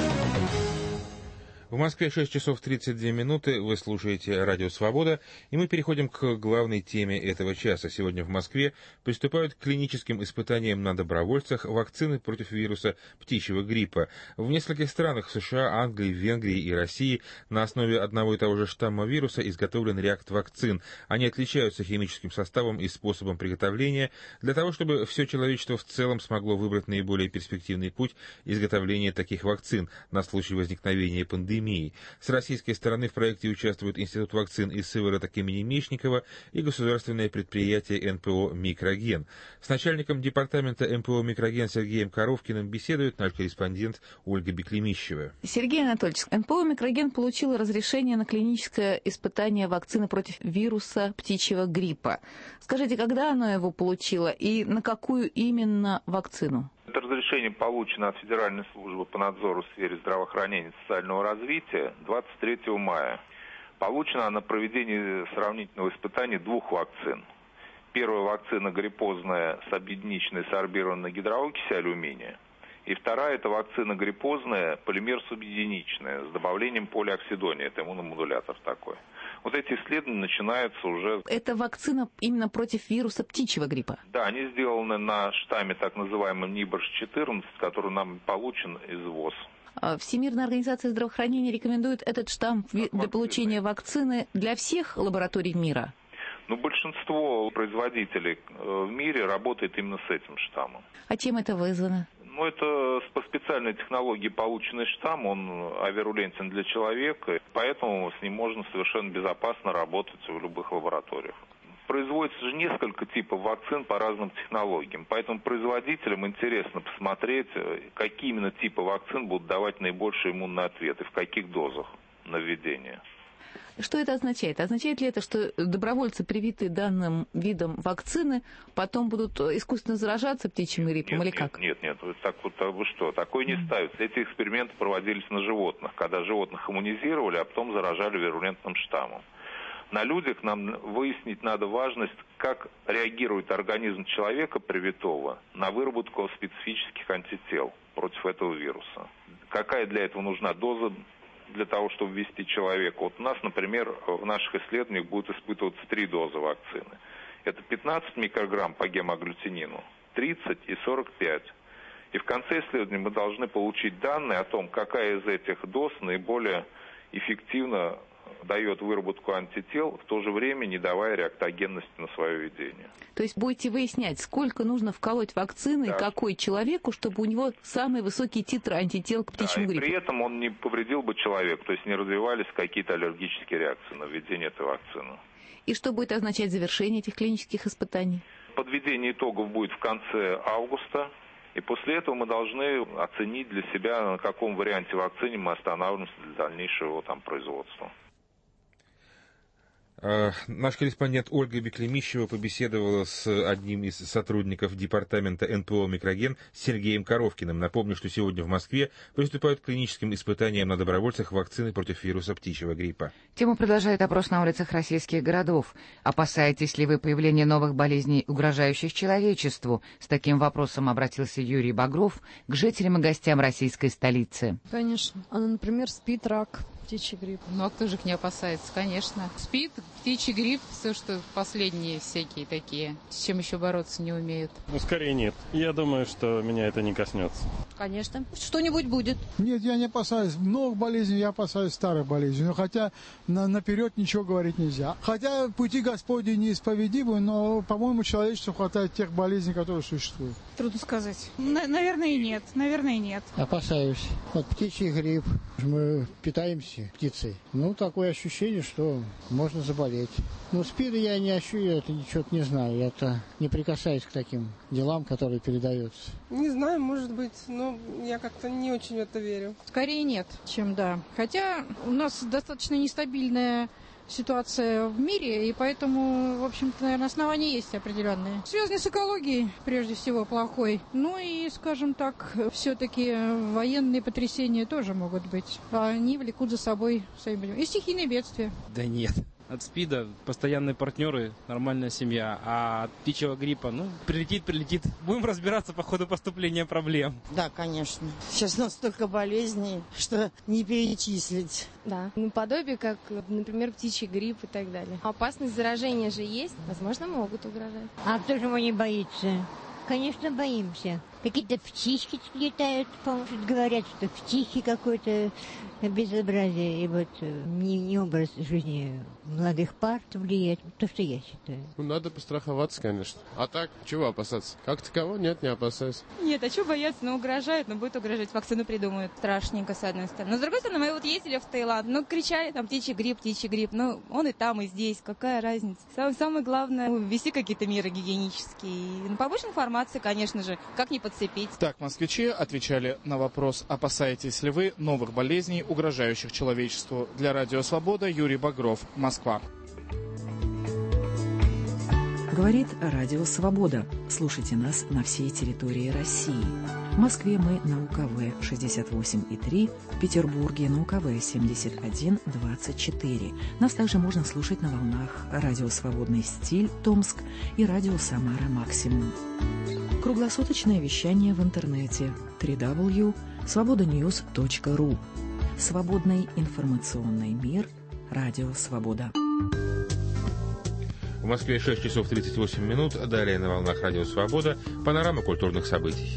В Москве шесть часов тридцать две минуты. Вы слушаете Радио Свобода, и мы переходим к главной теме этого часа. Сегодня в Москве приступают к клиническим испытаниям на добровольцах вакцины против вируса птичьего гриппа. В нескольких странах в США, Англии, Венгрии и России на основе одного и того же штамма вируса изготовлен ряд вакцин. Они отличаются химическим составом и способом приготовления для того, чтобы все человечество в целом смогло выбрать наиболее перспективный путь изготовления таких вакцин на случай возникновения пандемии. С российской стороны в проекте участвуют Институт вакцин из сывороток имени Мечникова и государственное предприятие эн пэ о «Микроген». С начальником департамента эн пэ о «Микроген» Сергеем Коровкиным беседует наш корреспондент Ольга Беклемищева. Сергей Анатольевич, эн пэ о «Микроген» получила разрешение на клиническое испытание вакцины против вируса птичьего гриппа. Скажите, когда оно его получило и на какую именно вакцину? Это разрешение получено от Федеральной службы по надзору в сфере здравоохранения и социального развития двадцать третьего мая. Получена на проведении сравнительного испытания двух вакцин. Первая вакцина гриппозная с объединичной сорбированной гидроокиси алюминия. И вторая – это вакцина гриппозная, полимер субъединичная, с добавлением полиоксидония, это иммуномодулятор такой. Вот эти исследования начинаются уже... Это вакцина именно против вируса птичьего гриппа? Да, они сделаны на штамме так называемом Нибрш четырнадцать, который нам получен из ВОЗ. Всемирная организация здравоохранения рекомендует этот штамм для получения вакцины для всех лабораторий мира? Ну, большинство производителей в мире работает именно с этим штаммом. А чем это вызвано? Ну, это по специальной технологии полученный штамм, он авирулентен для человека, поэтому с ним можно совершенно безопасно работать в любых лабораториях. Производится же несколько типов вакцин по разным технологиям, поэтому производителям интересно посмотреть, какие именно типы вакцин будут давать наибольший иммунный ответ и в каких дозах на введение. Что это означает? Означает ли это, что добровольцы, привитые данным видом вакцины, потом будут искусственно заражаться птичьим гриппом, нет, или как? Нет, нет, нет. Так, вот, вы что, такое не ставится. Эти эксперименты проводились на животных, когда животных иммунизировали, а потом заражали вирулентным штаммом. На людях нам выяснить надо важность, как реагирует организм человека привитого на выработку специфических антител против этого вируса. Какая для этого нужна доза для того, чтобы ввести человека? Вот у нас, например, в наших исследованиях будут испытываться три дозы вакцины. Это пятнадцать микрограмм по гемоагглютинину, тридцать и сорок пять. И в конце исследования мы должны получить данные о том, какая из этих доз наиболее эффективно дает выработку антител, в то же время не давая реактогенности на свое ведение. То есть будете выяснять, сколько нужно вколоть вакцины, да, какой человеку, чтобы у него самые высокие титры антител к птичьему да, гриппу. При этом он не повредил бы человеку, то есть не развивались какие-то аллергические реакции на введение этой вакцины. И что будет означать завершение этих клинических испытаний? Подведение итогов будет в конце августа. И после этого мы должны оценить для себя, на каком варианте вакцины мы останавливаемся для дальнейшего там производства. Наш корреспондент Ольга Беклемищева побеседовала с одним из сотрудников департамента эн пэ о «Микроген» Сергеем Коровкиным. Напомню, что сегодня в Москве приступают к клиническим испытаниям на добровольцах вакцины против вируса птичьего гриппа. Тему продолжает опрос на улицах российских городов. Опасаетесь ли вы появления новых болезней, угрожающих человечеству? С таким вопросом обратился Юрий Багров к жителям и гостям российской столицы. Конечно. А, например, СПИД, рак, птичий грипп. Ну, а кто же их не опасается? Конечно. СПИД, птичий грипп, все, что последние всякие такие, с чем еще бороться не умеют. Ну, скорее нет. Я думаю, что меня это не коснется. Конечно. Что-нибудь будет. Нет, я не опасаюсь новых болезней, я опасаюсь старых болезней. Но хотя на, наперед ничего говорить нельзя. Хотя пути Господни неисповедимы, но, по-моему, человечеству хватает тех болезней, которые существуют. Трудно сказать. Н- наверное, нет. Наверное, нет. Опасаюсь. Вот птичий грипп. Мы питаемся птицей. Ну, такое ощущение, что можно заболеть. Ну, СПИДа я не ощущаю, это ничего не знаю. Это не прикасаюсь к таким делам, которые передаются. Не знаю, может быть, но я как-то не очень в это верю. Скорее нет, чем да. Хотя у нас достаточно нестабильная ситуация в мире, и поэтому, в общем-то, наверное, основания есть определенные. Связаны с экологией, прежде всего, плохой. Ну и, скажем так, все-таки военные потрясения тоже могут быть. Они влекут за собой и стихийные бедствия. Да нет. От СПИДа постоянные партнеры, нормальная семья, а от птичьего гриппа, ну, прилетит, прилетит. Будем разбираться по ходу поступления проблем. Да, конечно. Сейчас у нас столько болезней, что не перечислить. Да, наподобие, как, например, птичий грипп и так далее. Опасность заражения же есть, возможно, могут угрожать. А кто же его не боится? Конечно, боимся. Какие-то птички летают, по-моему, говорят, что птички какое-то безобразие. И вот не, не образ жизни молодых пар влияет, то, что я считаю. Ну, надо постраховаться, конечно. А так, чего опасаться? Как такового? Нет, не опасаюсь. Нет, а чего бояться? Ну, угрожают, но будет угрожать. Вакцину придумают. Страшненько, с одной стороны. Но, с другой стороны, мы вот ездили в Таиланд, ну, кричали там птичий грипп, птичий грипп. Ну, он и там, и здесь. Какая разница? Самое, самое главное, ввести какие-то меры гигиенические. И, ну, побольше информации, конечно же, как не подцепить. Так, москвичи отвечали на вопрос, опасаетесь ли вы новых болезней, угрожающих человечеству. Для Радио Свобода Юрий Багров, Москва. Говорит Радио Свобода. Слушайте нас на всей территории России. В Москве мы на УКВ шестьдесят восемь и три, в Петербурге на УКВ семьдесят один двадцать четыре. Нас также можно слушать на волнах Радио Свободный стиль Томск и Радио Самара Максимум. Круглосуточное вещание в интернете дабл ю дабл ю дабл ю точка свобода ньюс точка ру. Свободный информационный мир. Радио Свобода. В Москве шесть часов тридцать восемь минут. Далее на волнах Радио Свобода панорама культурных событий.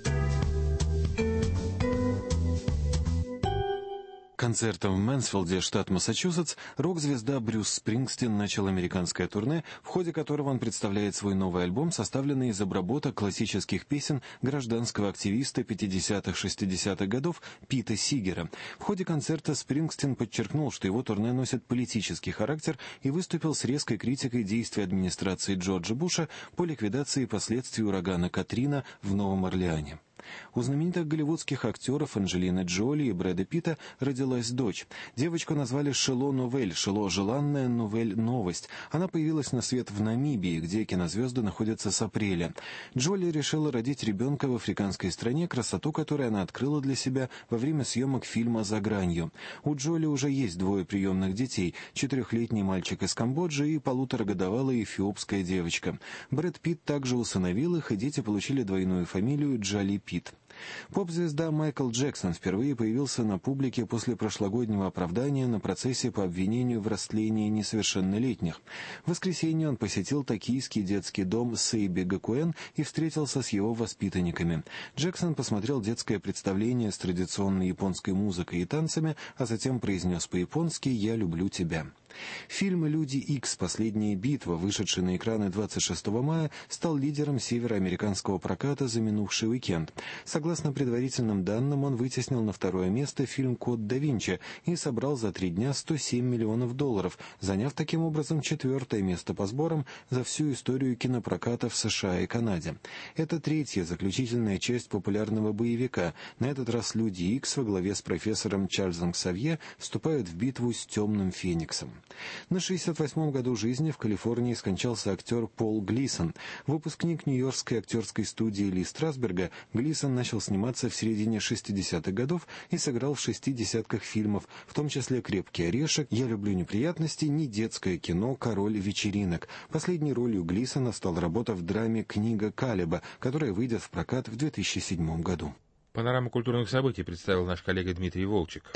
Концертом в Мэнсфилде, штат Массачусетс, рок-звезда Брюс Спрингстин начал американское турне, в ходе которого он представляет свой новый альбом, составленный из обработок классических песен гражданского активиста пятидесятых-шестидесятых годов Пита Сигера. В ходе концерта Спрингстин подчеркнул, что его турне носит политический характер и выступил с резкой критикой действий администрации Джорджа Буша по ликвидации последствий урагана Катрина в Новом Орлеане. У знаменитых голливудских актеров Анджелины Джоли и Брэда Питта родилась дочь. Девочку назвали Шило Новель, Шило желанная, Новель новость. Она появилась на свет в Намибии, где кинозвезды находятся с апреля. Джоли решила родить ребенка в африканской стране, красоту которой она открыла для себя во время съемок фильма «За гранью». У Джоли уже есть двое приемных детей, четырехлетний мальчик из Камбоджи и полуторагодовалая эфиопская девочка. Брэд Питт также усыновил их, и дети получили двойную фамилию Джоли Питт. Поп-звезда Майкл Джексон впервые появился на публике после прошлогоднего оправдания на процессе по обвинению в растлении несовершеннолетних. В воскресенье он посетил токийский детский дом Сейби Гакуэн и встретился с его воспитанниками. Джексон посмотрел детское представление с традиционной японской музыкой и танцами, а затем произнес по-японски «Я люблю тебя». Фильм «Люди Икс. Последняя битва», вышедший на экраны двадцать шестого мая, стал лидером североамериканского проката за минувший уикенд. Согласно предварительным данным, он вытеснил на второе место фильм «Код да Винчи» и собрал за три дня сто семь миллионов долларов, заняв таким образом четвертое место по сборам за всю историю кинопроката в США и Канаде. Это третья заключительная часть популярного боевика. На этот раз «Люди Икс» во главе с профессором Чарльзом Ксавье вступают в битву с темным фениксом. На шестьдесят восьмом году жизни в Калифорнии скончался актер Пол Глисон. Выпускник нью-йоркской актерской студии Ли Страсберга, Глисон начал сниматься в середине шестидесятых годов и сыграл в шести десятках фильмов, в том числе «Крепкий орешек», «Я люблю неприятности», «Недетское кино», «Король вечеринок». Последней ролью Глисона стала работа в драме «Книга Калеба», которая выйдет в прокат в две тысячи седьмом году. Панораму культурных событий представил наш коллега Дмитрий Волчек.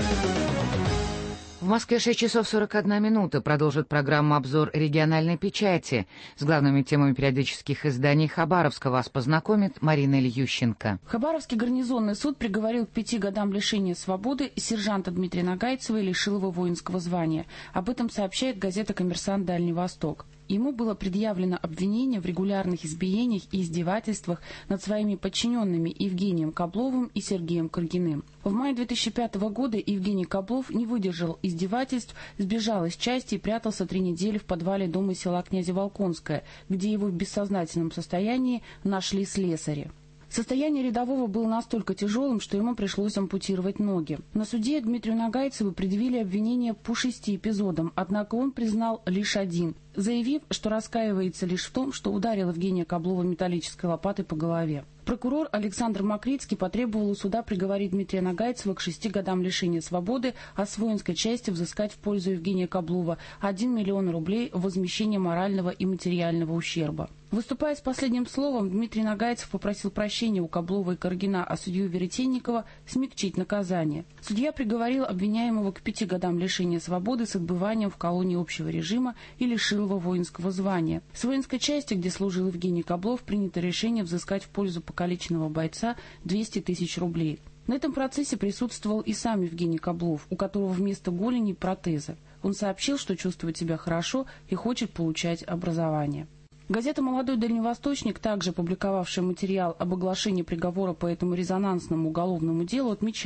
В Москве шесть часов сорок одна минута. Продолжит программу «Обзор региональной печати». С главными темами периодических изданий Хабаровска вас познакомит Марина Ильющенко. Хабаровский гарнизонный суд приговорил к пяти годам лишения свободы сержанта Дмитрия Нагайцева и лишил его воинского звания. Об этом сообщает газета «Коммерсант. Дальний Восток». Ему было предъявлено обвинение в регулярных избиениях и издевательствах над своими подчиненными Евгением Кабловым и Сергеем Каргиным. В мае две тысячи пятого года Евгений Каблов не выдержал издевательств, сбежал из части и прятался три недели в подвале дома села Князя Волконское, где его в бессознательном состоянии нашли слесари. Состояние рядового было настолько тяжелым, что ему пришлось ампутировать ноги. На суде Дмитрию Нагайцеву предъявили обвинение по шести эпизодам, однако он признал лишь один, заявив, что раскаивается лишь в том, что ударил Евгения Каблова металлической лопатой по голове. Прокурор Александр Макритский потребовал у суда приговорить Дмитрия Нагайцева к шести годам лишения свободы, а с воинской части взыскать в пользу Евгения Каблова один миллион рублей возмещения морального и материального ущерба. Выступая с последним словом, Дмитрий Нагайцев попросил прощения у Каблова и Каргина, а судью Веретенникова смягчить наказание. Судья приговорил обвиняемого к пяти годам лишения свободы с отбыванием в колонии общего режима и лишил его воинского звания. С воинской части, где служил Евгений Каблов, принято решение взыскать в пользу покалеченного бойца двести тысяч рублей. На этом процессе присутствовал и сам Евгений Каблов, у которого вместо голени протезы. Он сообщил, что чувствует себя хорошо и хочет получать образование. Газета «Молодой Дальневосточник», также публиковавшая материал об оглашении приговора по этому резонансному уголовному делу, отмечает: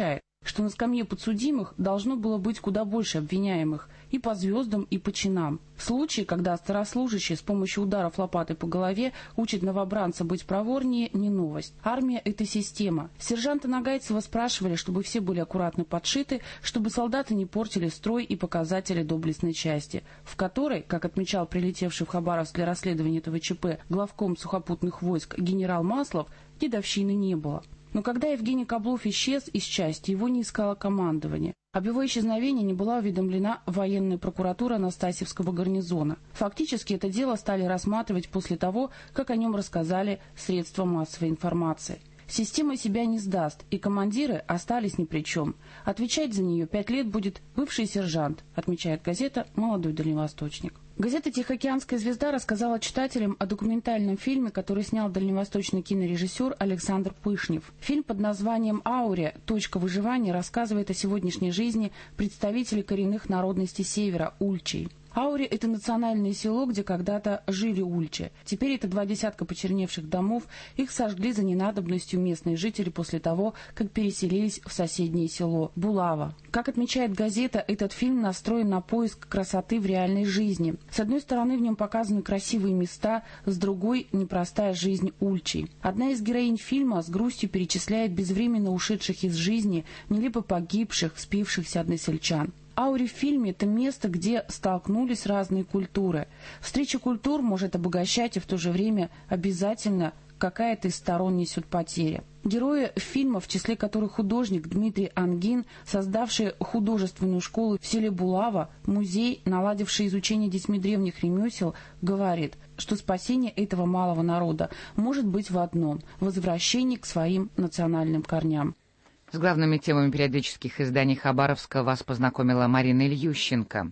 что на скамье подсудимых должно было быть куда больше обвиняемых и по звездам, и по чинам. В случае, когда старослужащий с помощью ударов лопатой по голове учит новобранца быть проворнее, не новость. Армия – это система. Сержанта Нагайцева спрашивали, чтобы все были аккуратно подшиты, чтобы солдаты не портили строй и показатели доблестной части, в которой, как отмечал прилетевший в Хабаровск для расследования этого ЧП главком сухопутных войск генерал Маслов, дедовщины не было. Но когда Евгений Каблов исчез из части, его не искало командование. Об его исчезновении не была уведомлена военная прокуратура Настасьевского гарнизона. Фактически это дело стали рассматривать после того, как о нем рассказали средства массовой информации. Система себя не сдаст, и командиры остались ни при чем. Отвечать за нее пять лет будет бывший сержант, отмечает газета «Молодой дальневосточник». Газета «Тихоокеанская звезда» рассказала читателям о документальном фильме, который снял дальневосточный кинорежиссер Александр Пышнев. Фильм под названием «Ауре. Точка выживания» рассказывает о сегодняшней жизни представителей коренных народностей Севера – ульчей. Ауре – это национальное село, где когда-то жили ульчи. Теперь это два десятка почерневших домов. Их сожгли за ненадобностью местные жители после того, как переселились в соседнее село Булава. Как отмечает газета, этот фильм настроен на поиск красоты в реальной жизни. С одной стороны, в нем показаны красивые места, с другой – непростая жизнь ульчей. Одна из героинь фильма с грустью перечисляет безвременно ушедших из жизни, нелепо погибших, спившихся односельчан. Ауре в фильме – это место, где столкнулись разные культуры. Встреча культур может обогащать и в то же время обязательно какая-то из сторон несет потери. Герои фильма, в числе которых художник Дмитрий Ангин, создавший художественную школу в селе Булава, музей, наладивший изучение детьми древних ремесел, говорит, что спасение этого малого народа может быть в одном – возвращении к своим национальным корням. С главными темами периодических изданий Хабаровска вас познакомила Марина Ильющенко.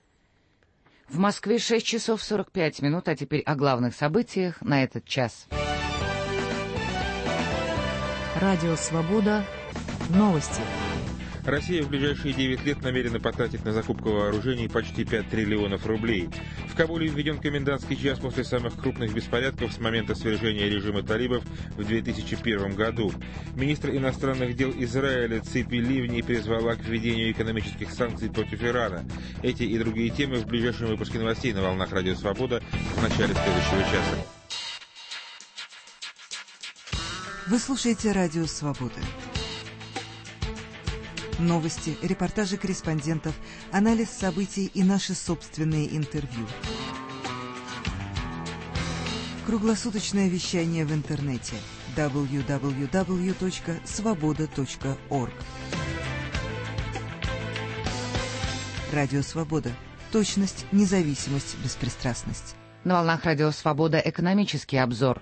В Москве шесть часов сорок пять минут, а теперь о главных событиях на этот час. Радио «Свобода». Новости. Россия в ближайшие девять лет намерена потратить на закупку вооружений почти пять триллионов рублей. В Кабуле введен комендантский час после самых крупных беспорядков с момента свержения режима талибов в две тысячи первом году. Министр иностранных дел Израиля Ципи Ливни призвала к введению экономических санкций против Ирана. Эти и другие темы в ближайшем выпуске новостей на волнах Радио Свобода в начале следующего часа. Вы слушаете Радио Свобода. Новости, репортажи корреспондентов, анализ событий и наши собственные интервью. Круглосуточное вещание в интернете дабл ю дабл ю дабл ю точка свобода точка орг. Радио Свобода. Точность, независимость, беспристрастность. На волнах Радио Свобода экономический обзор.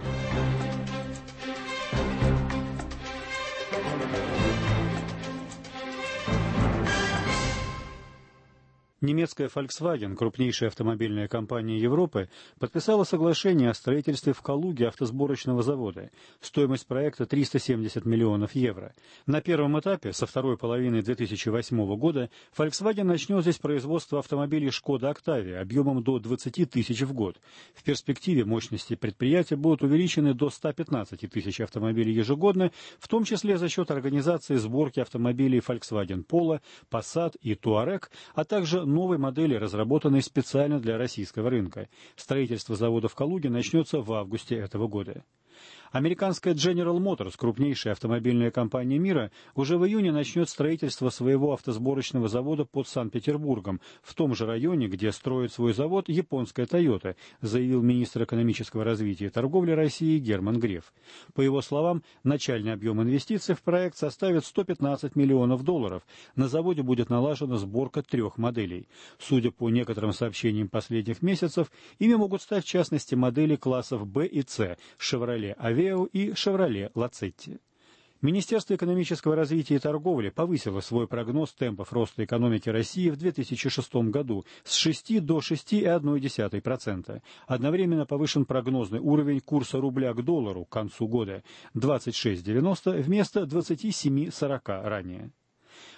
Немецкая Volkswagen, крупнейшая автомобильная компания Европы, подписала соглашение о строительстве в Калуге автосборочного завода. Стоимость проекта триста семьдесят миллионов евро. На первом этапе, со второй половины две тысячи восьмого года, Volkswagen начнет здесь производство автомобилей Шкода Октавия объемом до двадцати тысяч в год. В перспективе мощности предприятия будут увеличены до ста пятнадцати тысяч автомобилей ежегодно, в том числе за счет организации сборки автомобилей Volkswagen Polo, Passat и Touareg, а также новой модели, разработанной специально для российского рынка. Строительство завода в Калуге начнется в августе этого года. Американская General Motors, крупнейшая автомобильная компания мира, уже в июне начнет строительство своего автосборочного завода под Санкт-Петербургом, в том же районе, где строит свой завод японская Toyota, заявил министр экономического развития и торговли России Герман Греф. По его словам, начальный объем инвестиций в проект составит сто пятнадцать миллионов долларов. На заводе будет налажена сборка трех моделей. Судя по некоторым сообщениям последних месяцев, ими могут стать в частности модели классов Б и С, Chevrolet Aveo и Chevrolet Lacetti. Министерство экономического развития и торговли повысило свой прогноз темпов роста экономики России в две тысячи шестом году с шести до шести целых одной десятой процента. Одновременно повышен прогнозный уровень курса рубля к доллару к концу года – двадцать шесть девяносто вместо двадцать семь сорок ранее.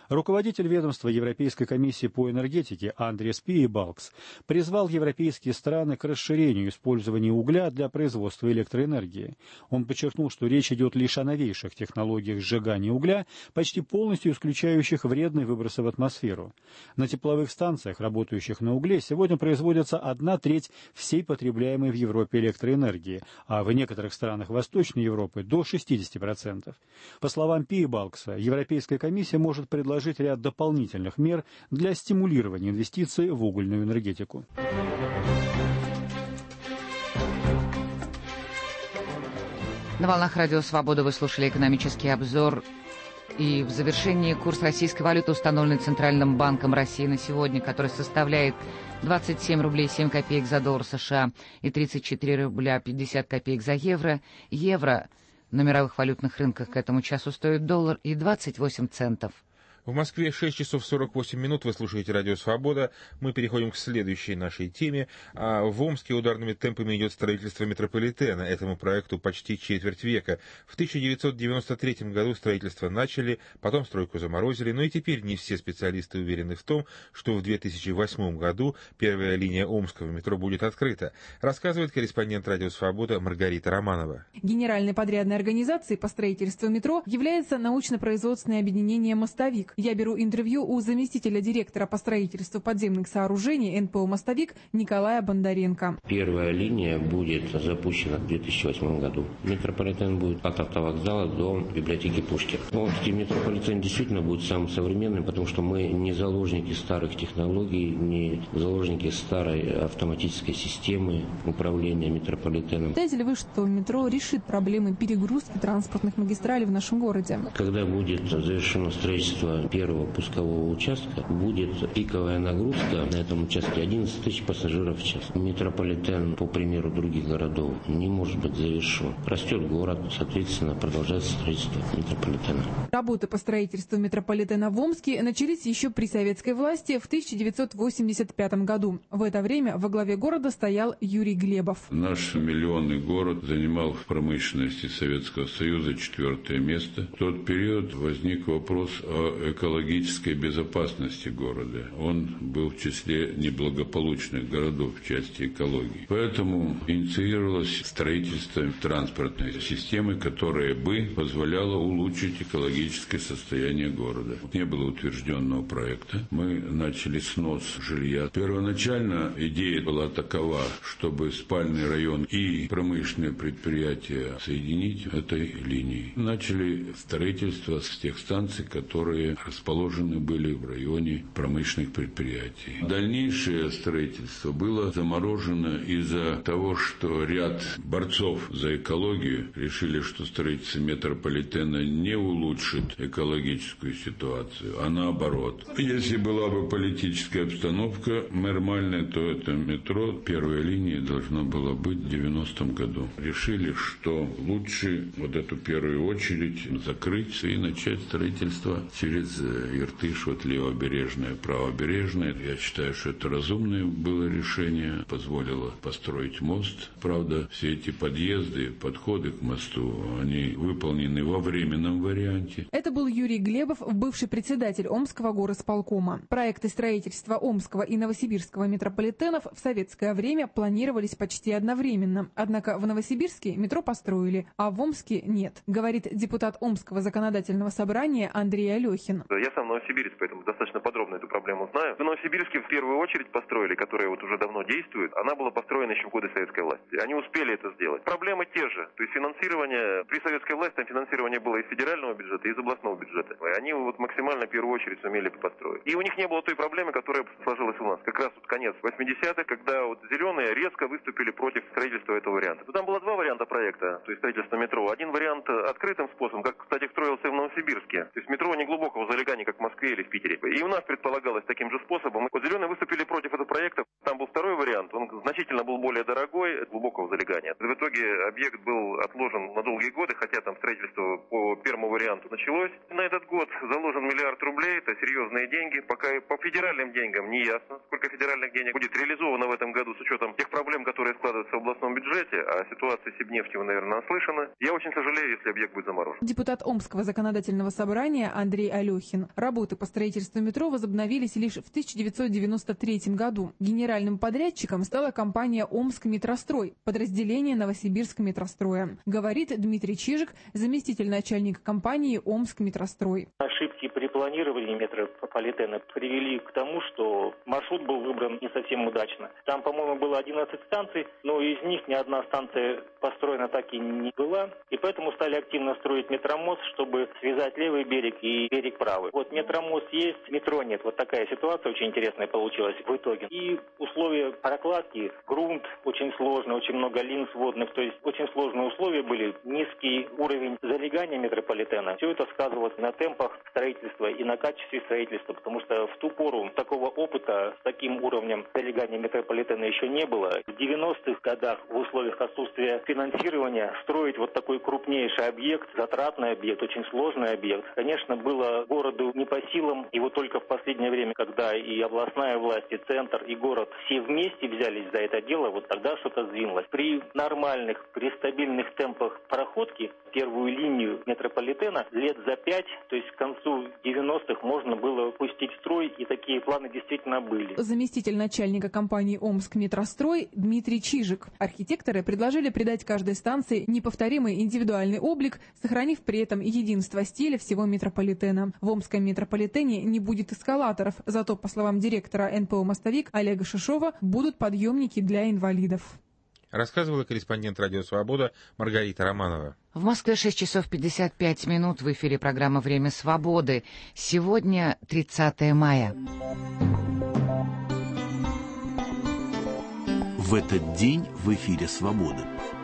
Руководитель ведомства Европейской комиссии по энергетике Андрес Пиебалкс призвал европейские страны к расширению использования угля для производства электроэнергии. Он подчеркнул, что речь идет лишь о новейших технологиях сжигания угля, почти полностью исключающих вредные выбросы в атмосферу. На тепловых станциях, работающих на угле, сегодня производится одна треть всей потребляемой в Европе электроэнергии, а в некоторых странах Восточной Европы до шестидесяти процентов. По словам Пиебалкса, Европейская комиссия может предложить ряд дополнительных мер для стимулирования инвестиций в угольную энергетику. На волнах Радио Свобода вы слушали экономический обзор. И в завершении курс российской валюты, установленный Центральным банком России на сегодня, который составляет двадцать семь рублей семь копеек за доллар США и тридцать четыре рубля пятьдесят копеек за евро. Евро на мировых валютных рынках к этому часу стоит доллар и двадцать восемь центов. В Москве шесть часов сорок восемь минут. Вы слушаете Радио Свобода. Мы переходим к следующей нашей теме. А в Омске ударными темпами идет строительство метрополитена. Этому проекту почти четверть века. В тысяча девятьсот девяносто третьем году строительство начали, потом стройку заморозили, но и теперь не все специалисты уверены в том, что в две тысячи восьмом году первая линия Омского метро будет открыта. Рассказывает корреспондент Радио Свобода Маргарита Романова. Генеральной подрядной организацией по строительству метро является научно-производственное объединение «Мостовик». Я беру интервью у заместителя директора по строительству подземных сооружений эн пэ о «Мостовик» Николая Бондаренко. Первая линия будет запущена в две тысячи восьмом году. Метрополитен будет от автовокзала до библиотеки Пушкина. Омский метрополитен действительно будет самым современным, потому что мы не заложники старых технологий, не заложники старой автоматической системы управления метрополитеном. Считаете ли вы, что метро решит проблемы перегрузки транспортных магистралей в нашем городе? Когда будет завершено строительство первого пускового участка, будет пиковая нагрузка на этом участке одиннадцать тысяч пассажиров в час. Метрополитен, по примеру других городов, не может быть завершен. Растет город, соответственно, продолжается строительство метрополитена. Работы по строительству метрополитена в Омске начались еще при советской власти в тысяча девятьсот восемьдесят пятом году. В это время во главе города стоял Юрий Глебов. Наш миллионный город занимал в промышленности Советского Союза четвертое место. В тот период возник вопрос о экологической безопасности города. Он был в числе неблагополучных городов в части экологии. Поэтому инициировалось строительство транспортной системы, которая бы позволяла улучшить экологическое состояние города. Не было утвержденного проекта. Мы начали снос жилья. Первоначально идея была такова, чтобы спальный район и промышленные предприятия соединить этой линией. Начали строительство с тех станций, которые расположены были в районе промышленных предприятий. Дальнейшее строительство было заморожено из-за того, что ряд борцов за экологию решили, что строительство метрополитена не улучшит экологическую ситуацию, а наоборот. Если была бы политическая обстановка нормальная, то это метро первой линии должно было быть в девяностом году. Решили, что лучше вот эту первую очередь закрыть и начать строительство через Иртыш, вот левобережная, правобережная. Я считаю, что это разумное было решение, позволило построить мост. Правда, все эти подъезды, подходы к мосту, они выполнены во временном варианте. Это был Юрий Глебов, бывший председатель Омского горосполкома. Проекты строительства Омского и Новосибирского метрополитенов в советское время планировались почти одновременно. Однако в Новосибирске метро построили, а в Омске нет, говорит депутат Омского законодательного собрания Андрей Алехин. Я сам новосибирец, поэтому достаточно подробно эту проблему знаю. В Новосибирске в первую очередь построили, которая вот уже давно действует. Она была построена еще в годы советской власти. Они успели это сделать. Проблемы те же. То есть финансирование, при советской власти там финансирование было из федерального бюджета, и из областного бюджета. И они вот максимально в первую очередь сумели построить. И у них не было той проблемы, которая сложилась у нас. Как раз вот конец восьмидесятых, когда вот зеленые резко выступили против строительства этого варианта. Ну, там было два варианта проекта, то есть строительство метро. Один вариант открытым способом, как, кстати, строился и в Новосибирске. То есть метро неглубокого залегания, как в Москве или в Питере. И у нас предполагалось таким же способом. Вот зеленые выступили против этого проекта. Там был второй вариант, он значительно был более дорогой, глубокого залегания. В итоге объект был отложен на долгие годы, хотя там строительство по первому варианту началось. На этот год заложен миллиард рублей, это серьезные деньги. Пока по федеральным деньгам не ясно, сколько федеральных денег будет реализовано в этом году с учетом тех проблем, которые складываются в областном бюджете, а ситуация Сибнефти вы, наверное, наслышаны. Я очень сожалею, если объект будет заморожен. Депутат Омского законодательного собрания Андрей Алехин Алехин. Работы по строительству метро возобновились лишь в тысяча девятьсот девяносто третьем году. Генеральным подрядчиком стала компания «Омскметрострой», подразделение Новосибирскметростроя, говорит Дмитрий Чижик, заместитель начальника компании «Омскметрострой». Ошибки при планировании метрополитена привели к тому, что маршрут был выбран не совсем удачно. Там, по-моему, было одиннадцать станций, но из них ни одна станция построена так и не была. И поэтому стали активно строить метромост, чтобы связать левый берег и берег правый. Вот метромост есть, метро нет. Вот такая ситуация очень интересная получилась в итоге. И условия прокладки, грунт очень сложный, очень много линз водных, то есть очень сложные условия были, низкий уровень залегания метрополитена. Все это сказывалось на темпах строительства и на качестве строительства, потому что в ту пору такого опыта с таким уровнем залегания метрополитена еще не было. В девяностых годах в условиях отсутствия финансирования строить вот такой крупнейший объект, затратный объект, очень сложный объект, конечно, было городу не по силам. И вот только в последнее время, когда и областная власть, и центр, и город все вместе взялись за это дело, вот тогда что-то сдвинулось. При нормальных, при стабильных темпах проходки первую линию метрополитена лет за пять, то есть к концу девяностых, можно было пустить в строй, и такие планы действительно были. Заместитель начальника компании «Омскметрострой» Дмитрий Чижик. Архитекторы предложили придать каждой станции неповторимый индивидуальный облик, сохранив при этом единство стиля всего метрополитена. В Омском метрополитене не будет эскалаторов, зато, по словам директора эн пэ о «Мостовик» Олега Шишова, будут подъемники для инвалидов. Рассказывала корреспондент «Радио Свобода» Маргарита Романова. В Москве шесть часов пятьдесят пять минут. В эфире программа «Время свободы». Сегодня тридцатое мая. В этот день в эфире «Свободы».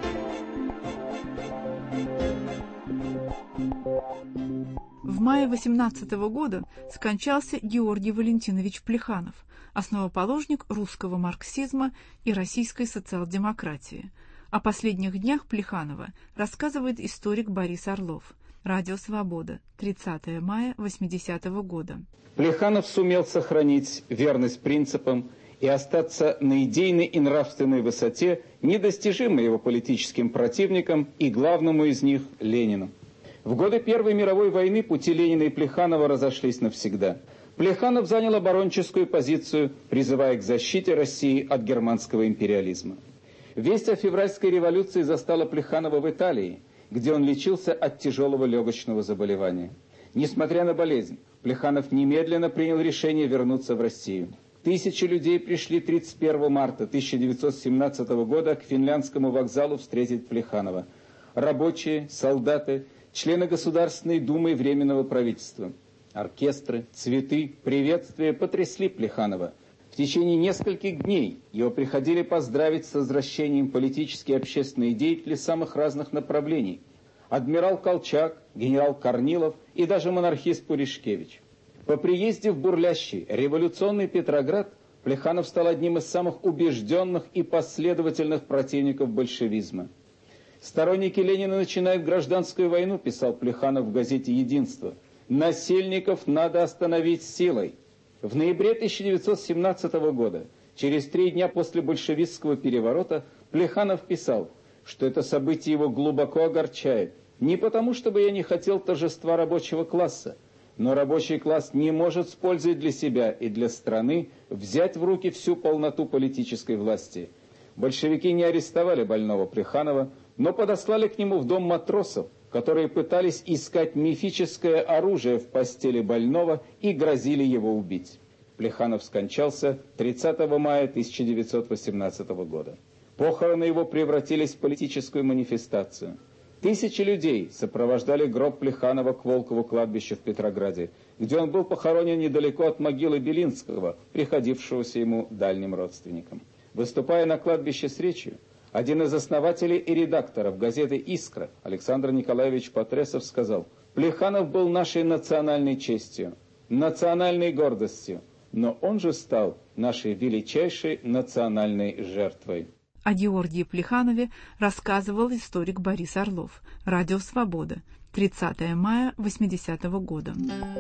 В мае восемнадцатого года скончался Георгий Валентинович Плеханов, основоположник русского марксизма и российской социал-демократии. О последних днях Плеханова рассказывает историк Борис Орлов. Радио «Свобода», тридцатое мая восьмидесятого года. Плеханов сумел сохранить верность принципам и остаться на идейной и нравственной высоте, недостижимой его политическим противникам и главному из них – Ленину. В годы Первой мировой войны пути Ленина и Плеханова разошлись навсегда. Плеханов занял оборонческую позицию, призывая к защите России от германского империализма. Весть о февральской революции застала Плеханова в Италии, где он лечился от тяжелого легочного заболевания. Несмотря на болезнь, Плеханов немедленно принял решение вернуться в Россию. Тысячи людей пришли тридцать первого марта тысяча девятьсот семнадцатого года к Финляндскому вокзалу встретить Плеханова. Рабочие, солдаты, члены Государственной Думы и Временного правительства. Оркестры, цветы, приветствия потрясли Плеханова. В течение нескольких дней его приходили поздравить с возвращением политические и общественные деятели самых разных направлений. Адмирал Колчак, генерал Корнилов и даже монархист Пуришкевич. По приезде в бурлящий революционный Петроград Плеханов стал одним из самых убежденных и последовательных противников большевизма. «Сторонники Ленина начинают гражданскую войну», писал Плеханов в газете «Единство». «Насильников надо остановить силой». В ноябре тысяча девятьсот семнадцатого года, через три дня после большевистского переворота, Плеханов писал, что это событие его глубоко огорчает. Не потому, чтобы я не хотел торжества рабочего класса, но рабочий класс не может с пользой для себя и для страны взять в руки всю полноту политической власти. Большевики не арестовали больного Плеханова, но подослали к нему в дом матросов, которые пытались искать мифическое оружие в постели больного и грозили его убить. Плеханов скончался тридцатого мая тысяча девятьсот восемнадцатого года. Похороны его превратились в политическую манифестацию. Тысячи людей сопровождали гроб Плеханова к Волкову кладбищу в Петрограде, где он был похоронен недалеко от могилы Белинского, приходившегося ему дальним родственником. Выступая на кладбище с речью, один из основателей и редакторов газеты «Искра» Александр Николаевич Потресов сказал: «Плеханов был нашей национальной честью, национальной гордостью, но он же стал нашей величайшей национальной жертвой». О Георгии Плеханове рассказывал историк Борис Орлов. Радио «Свобода», тридцатое мая восьмидесятого года.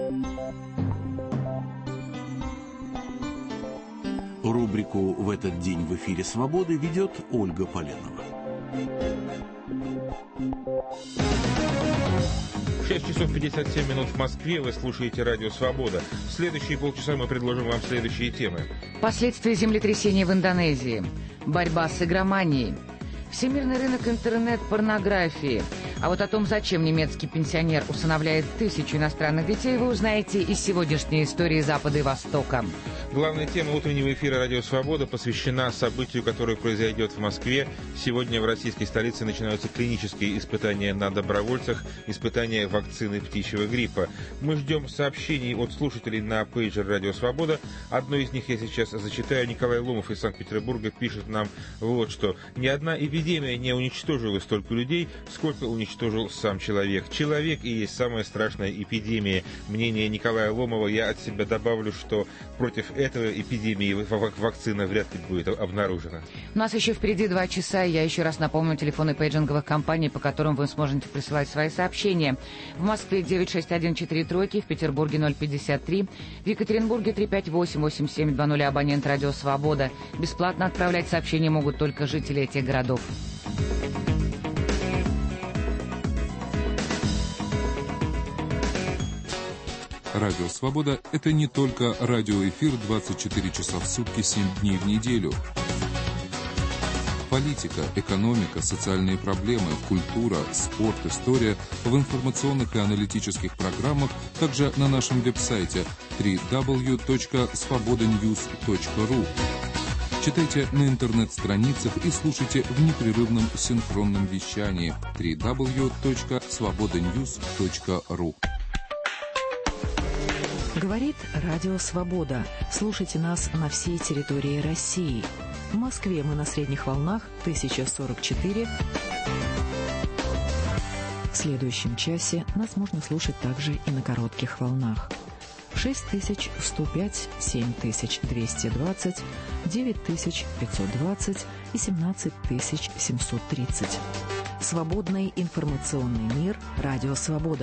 Рубрику «В этот день в эфире «Свободы» ведет Ольга Поленова. шесть часов пятьдесят семь минут в Москве. Вы слушаете радио «Свобода». В следующие полчаса мы предложим вам следующие темы. Последствия землетрясения в Индонезии. Борьба с игроманией. Всемирный рынок интернет-порнографии. А вот о том, зачем немецкий пенсионер усыновляет тысячу иностранных детей, вы узнаете из сегодняшней истории Запада и Востока. Главная тема утреннего эфира «Радио Свобода» посвящена событию, которое произойдет в Москве. Сегодня в российской столице начинаются клинические испытания на добровольцах, испытания вакцины птичьего гриппа. Мы ждем сообщений от слушателей на пейджер «Радио Свобода». Одно из них я сейчас зачитаю. Николай Ломов из Санкт-Петербурга пишет нам вот что. «Ни одна эпидемия не уничтожила столько людей, сколько уничтожил сам человек. Человек и есть самая страшная эпидемия». Мнение Николая Ломова. Я от себя добавлю, что против этой эпидемии вакцина вряд ли будет обнаружена. У нас еще впереди два часа. Я еще раз напомню телефоны пейджинговых компаний, по которым вы сможете присылать свои сообщения. В Москве девять шесть один четыре тройки, в Петербурге ноль пятьдесят три, в Екатеринбурге три пять восемь восемь семь два ноль, абонент «Радио Свобода». Бесплатно отправлять сообщения могут только жители этих городов. Радио «Свобода» — это не только радиоэфир двадцать четыре часа в сутки, семь дней в неделю. Политика, экономика, социальные проблемы, культура, спорт, история в информационных и аналитических программах, также на нашем веб-сайте дабл ю дабл ю дабл ю точка свобода ньюс точка ру. Читайте на интернет-страницах и слушайте в непрерывном синхронном вещании дабл ю дабл ю дабл ю точка свобода ньюс точка ру. Говорит Радио Свобода. Слушайте нас на всей территории России. В Москве мы на средних волнах тысяча сорок четыре. В следующем часе нас можно слушать также и на коротких волнах. шесть тысяч сто пять, семь тысяч двести двадцать, девять тысяч пятьсот двадцать и семнадцать тысяч семьсот тридцать. Свободный информационный мир. Радио Свобода.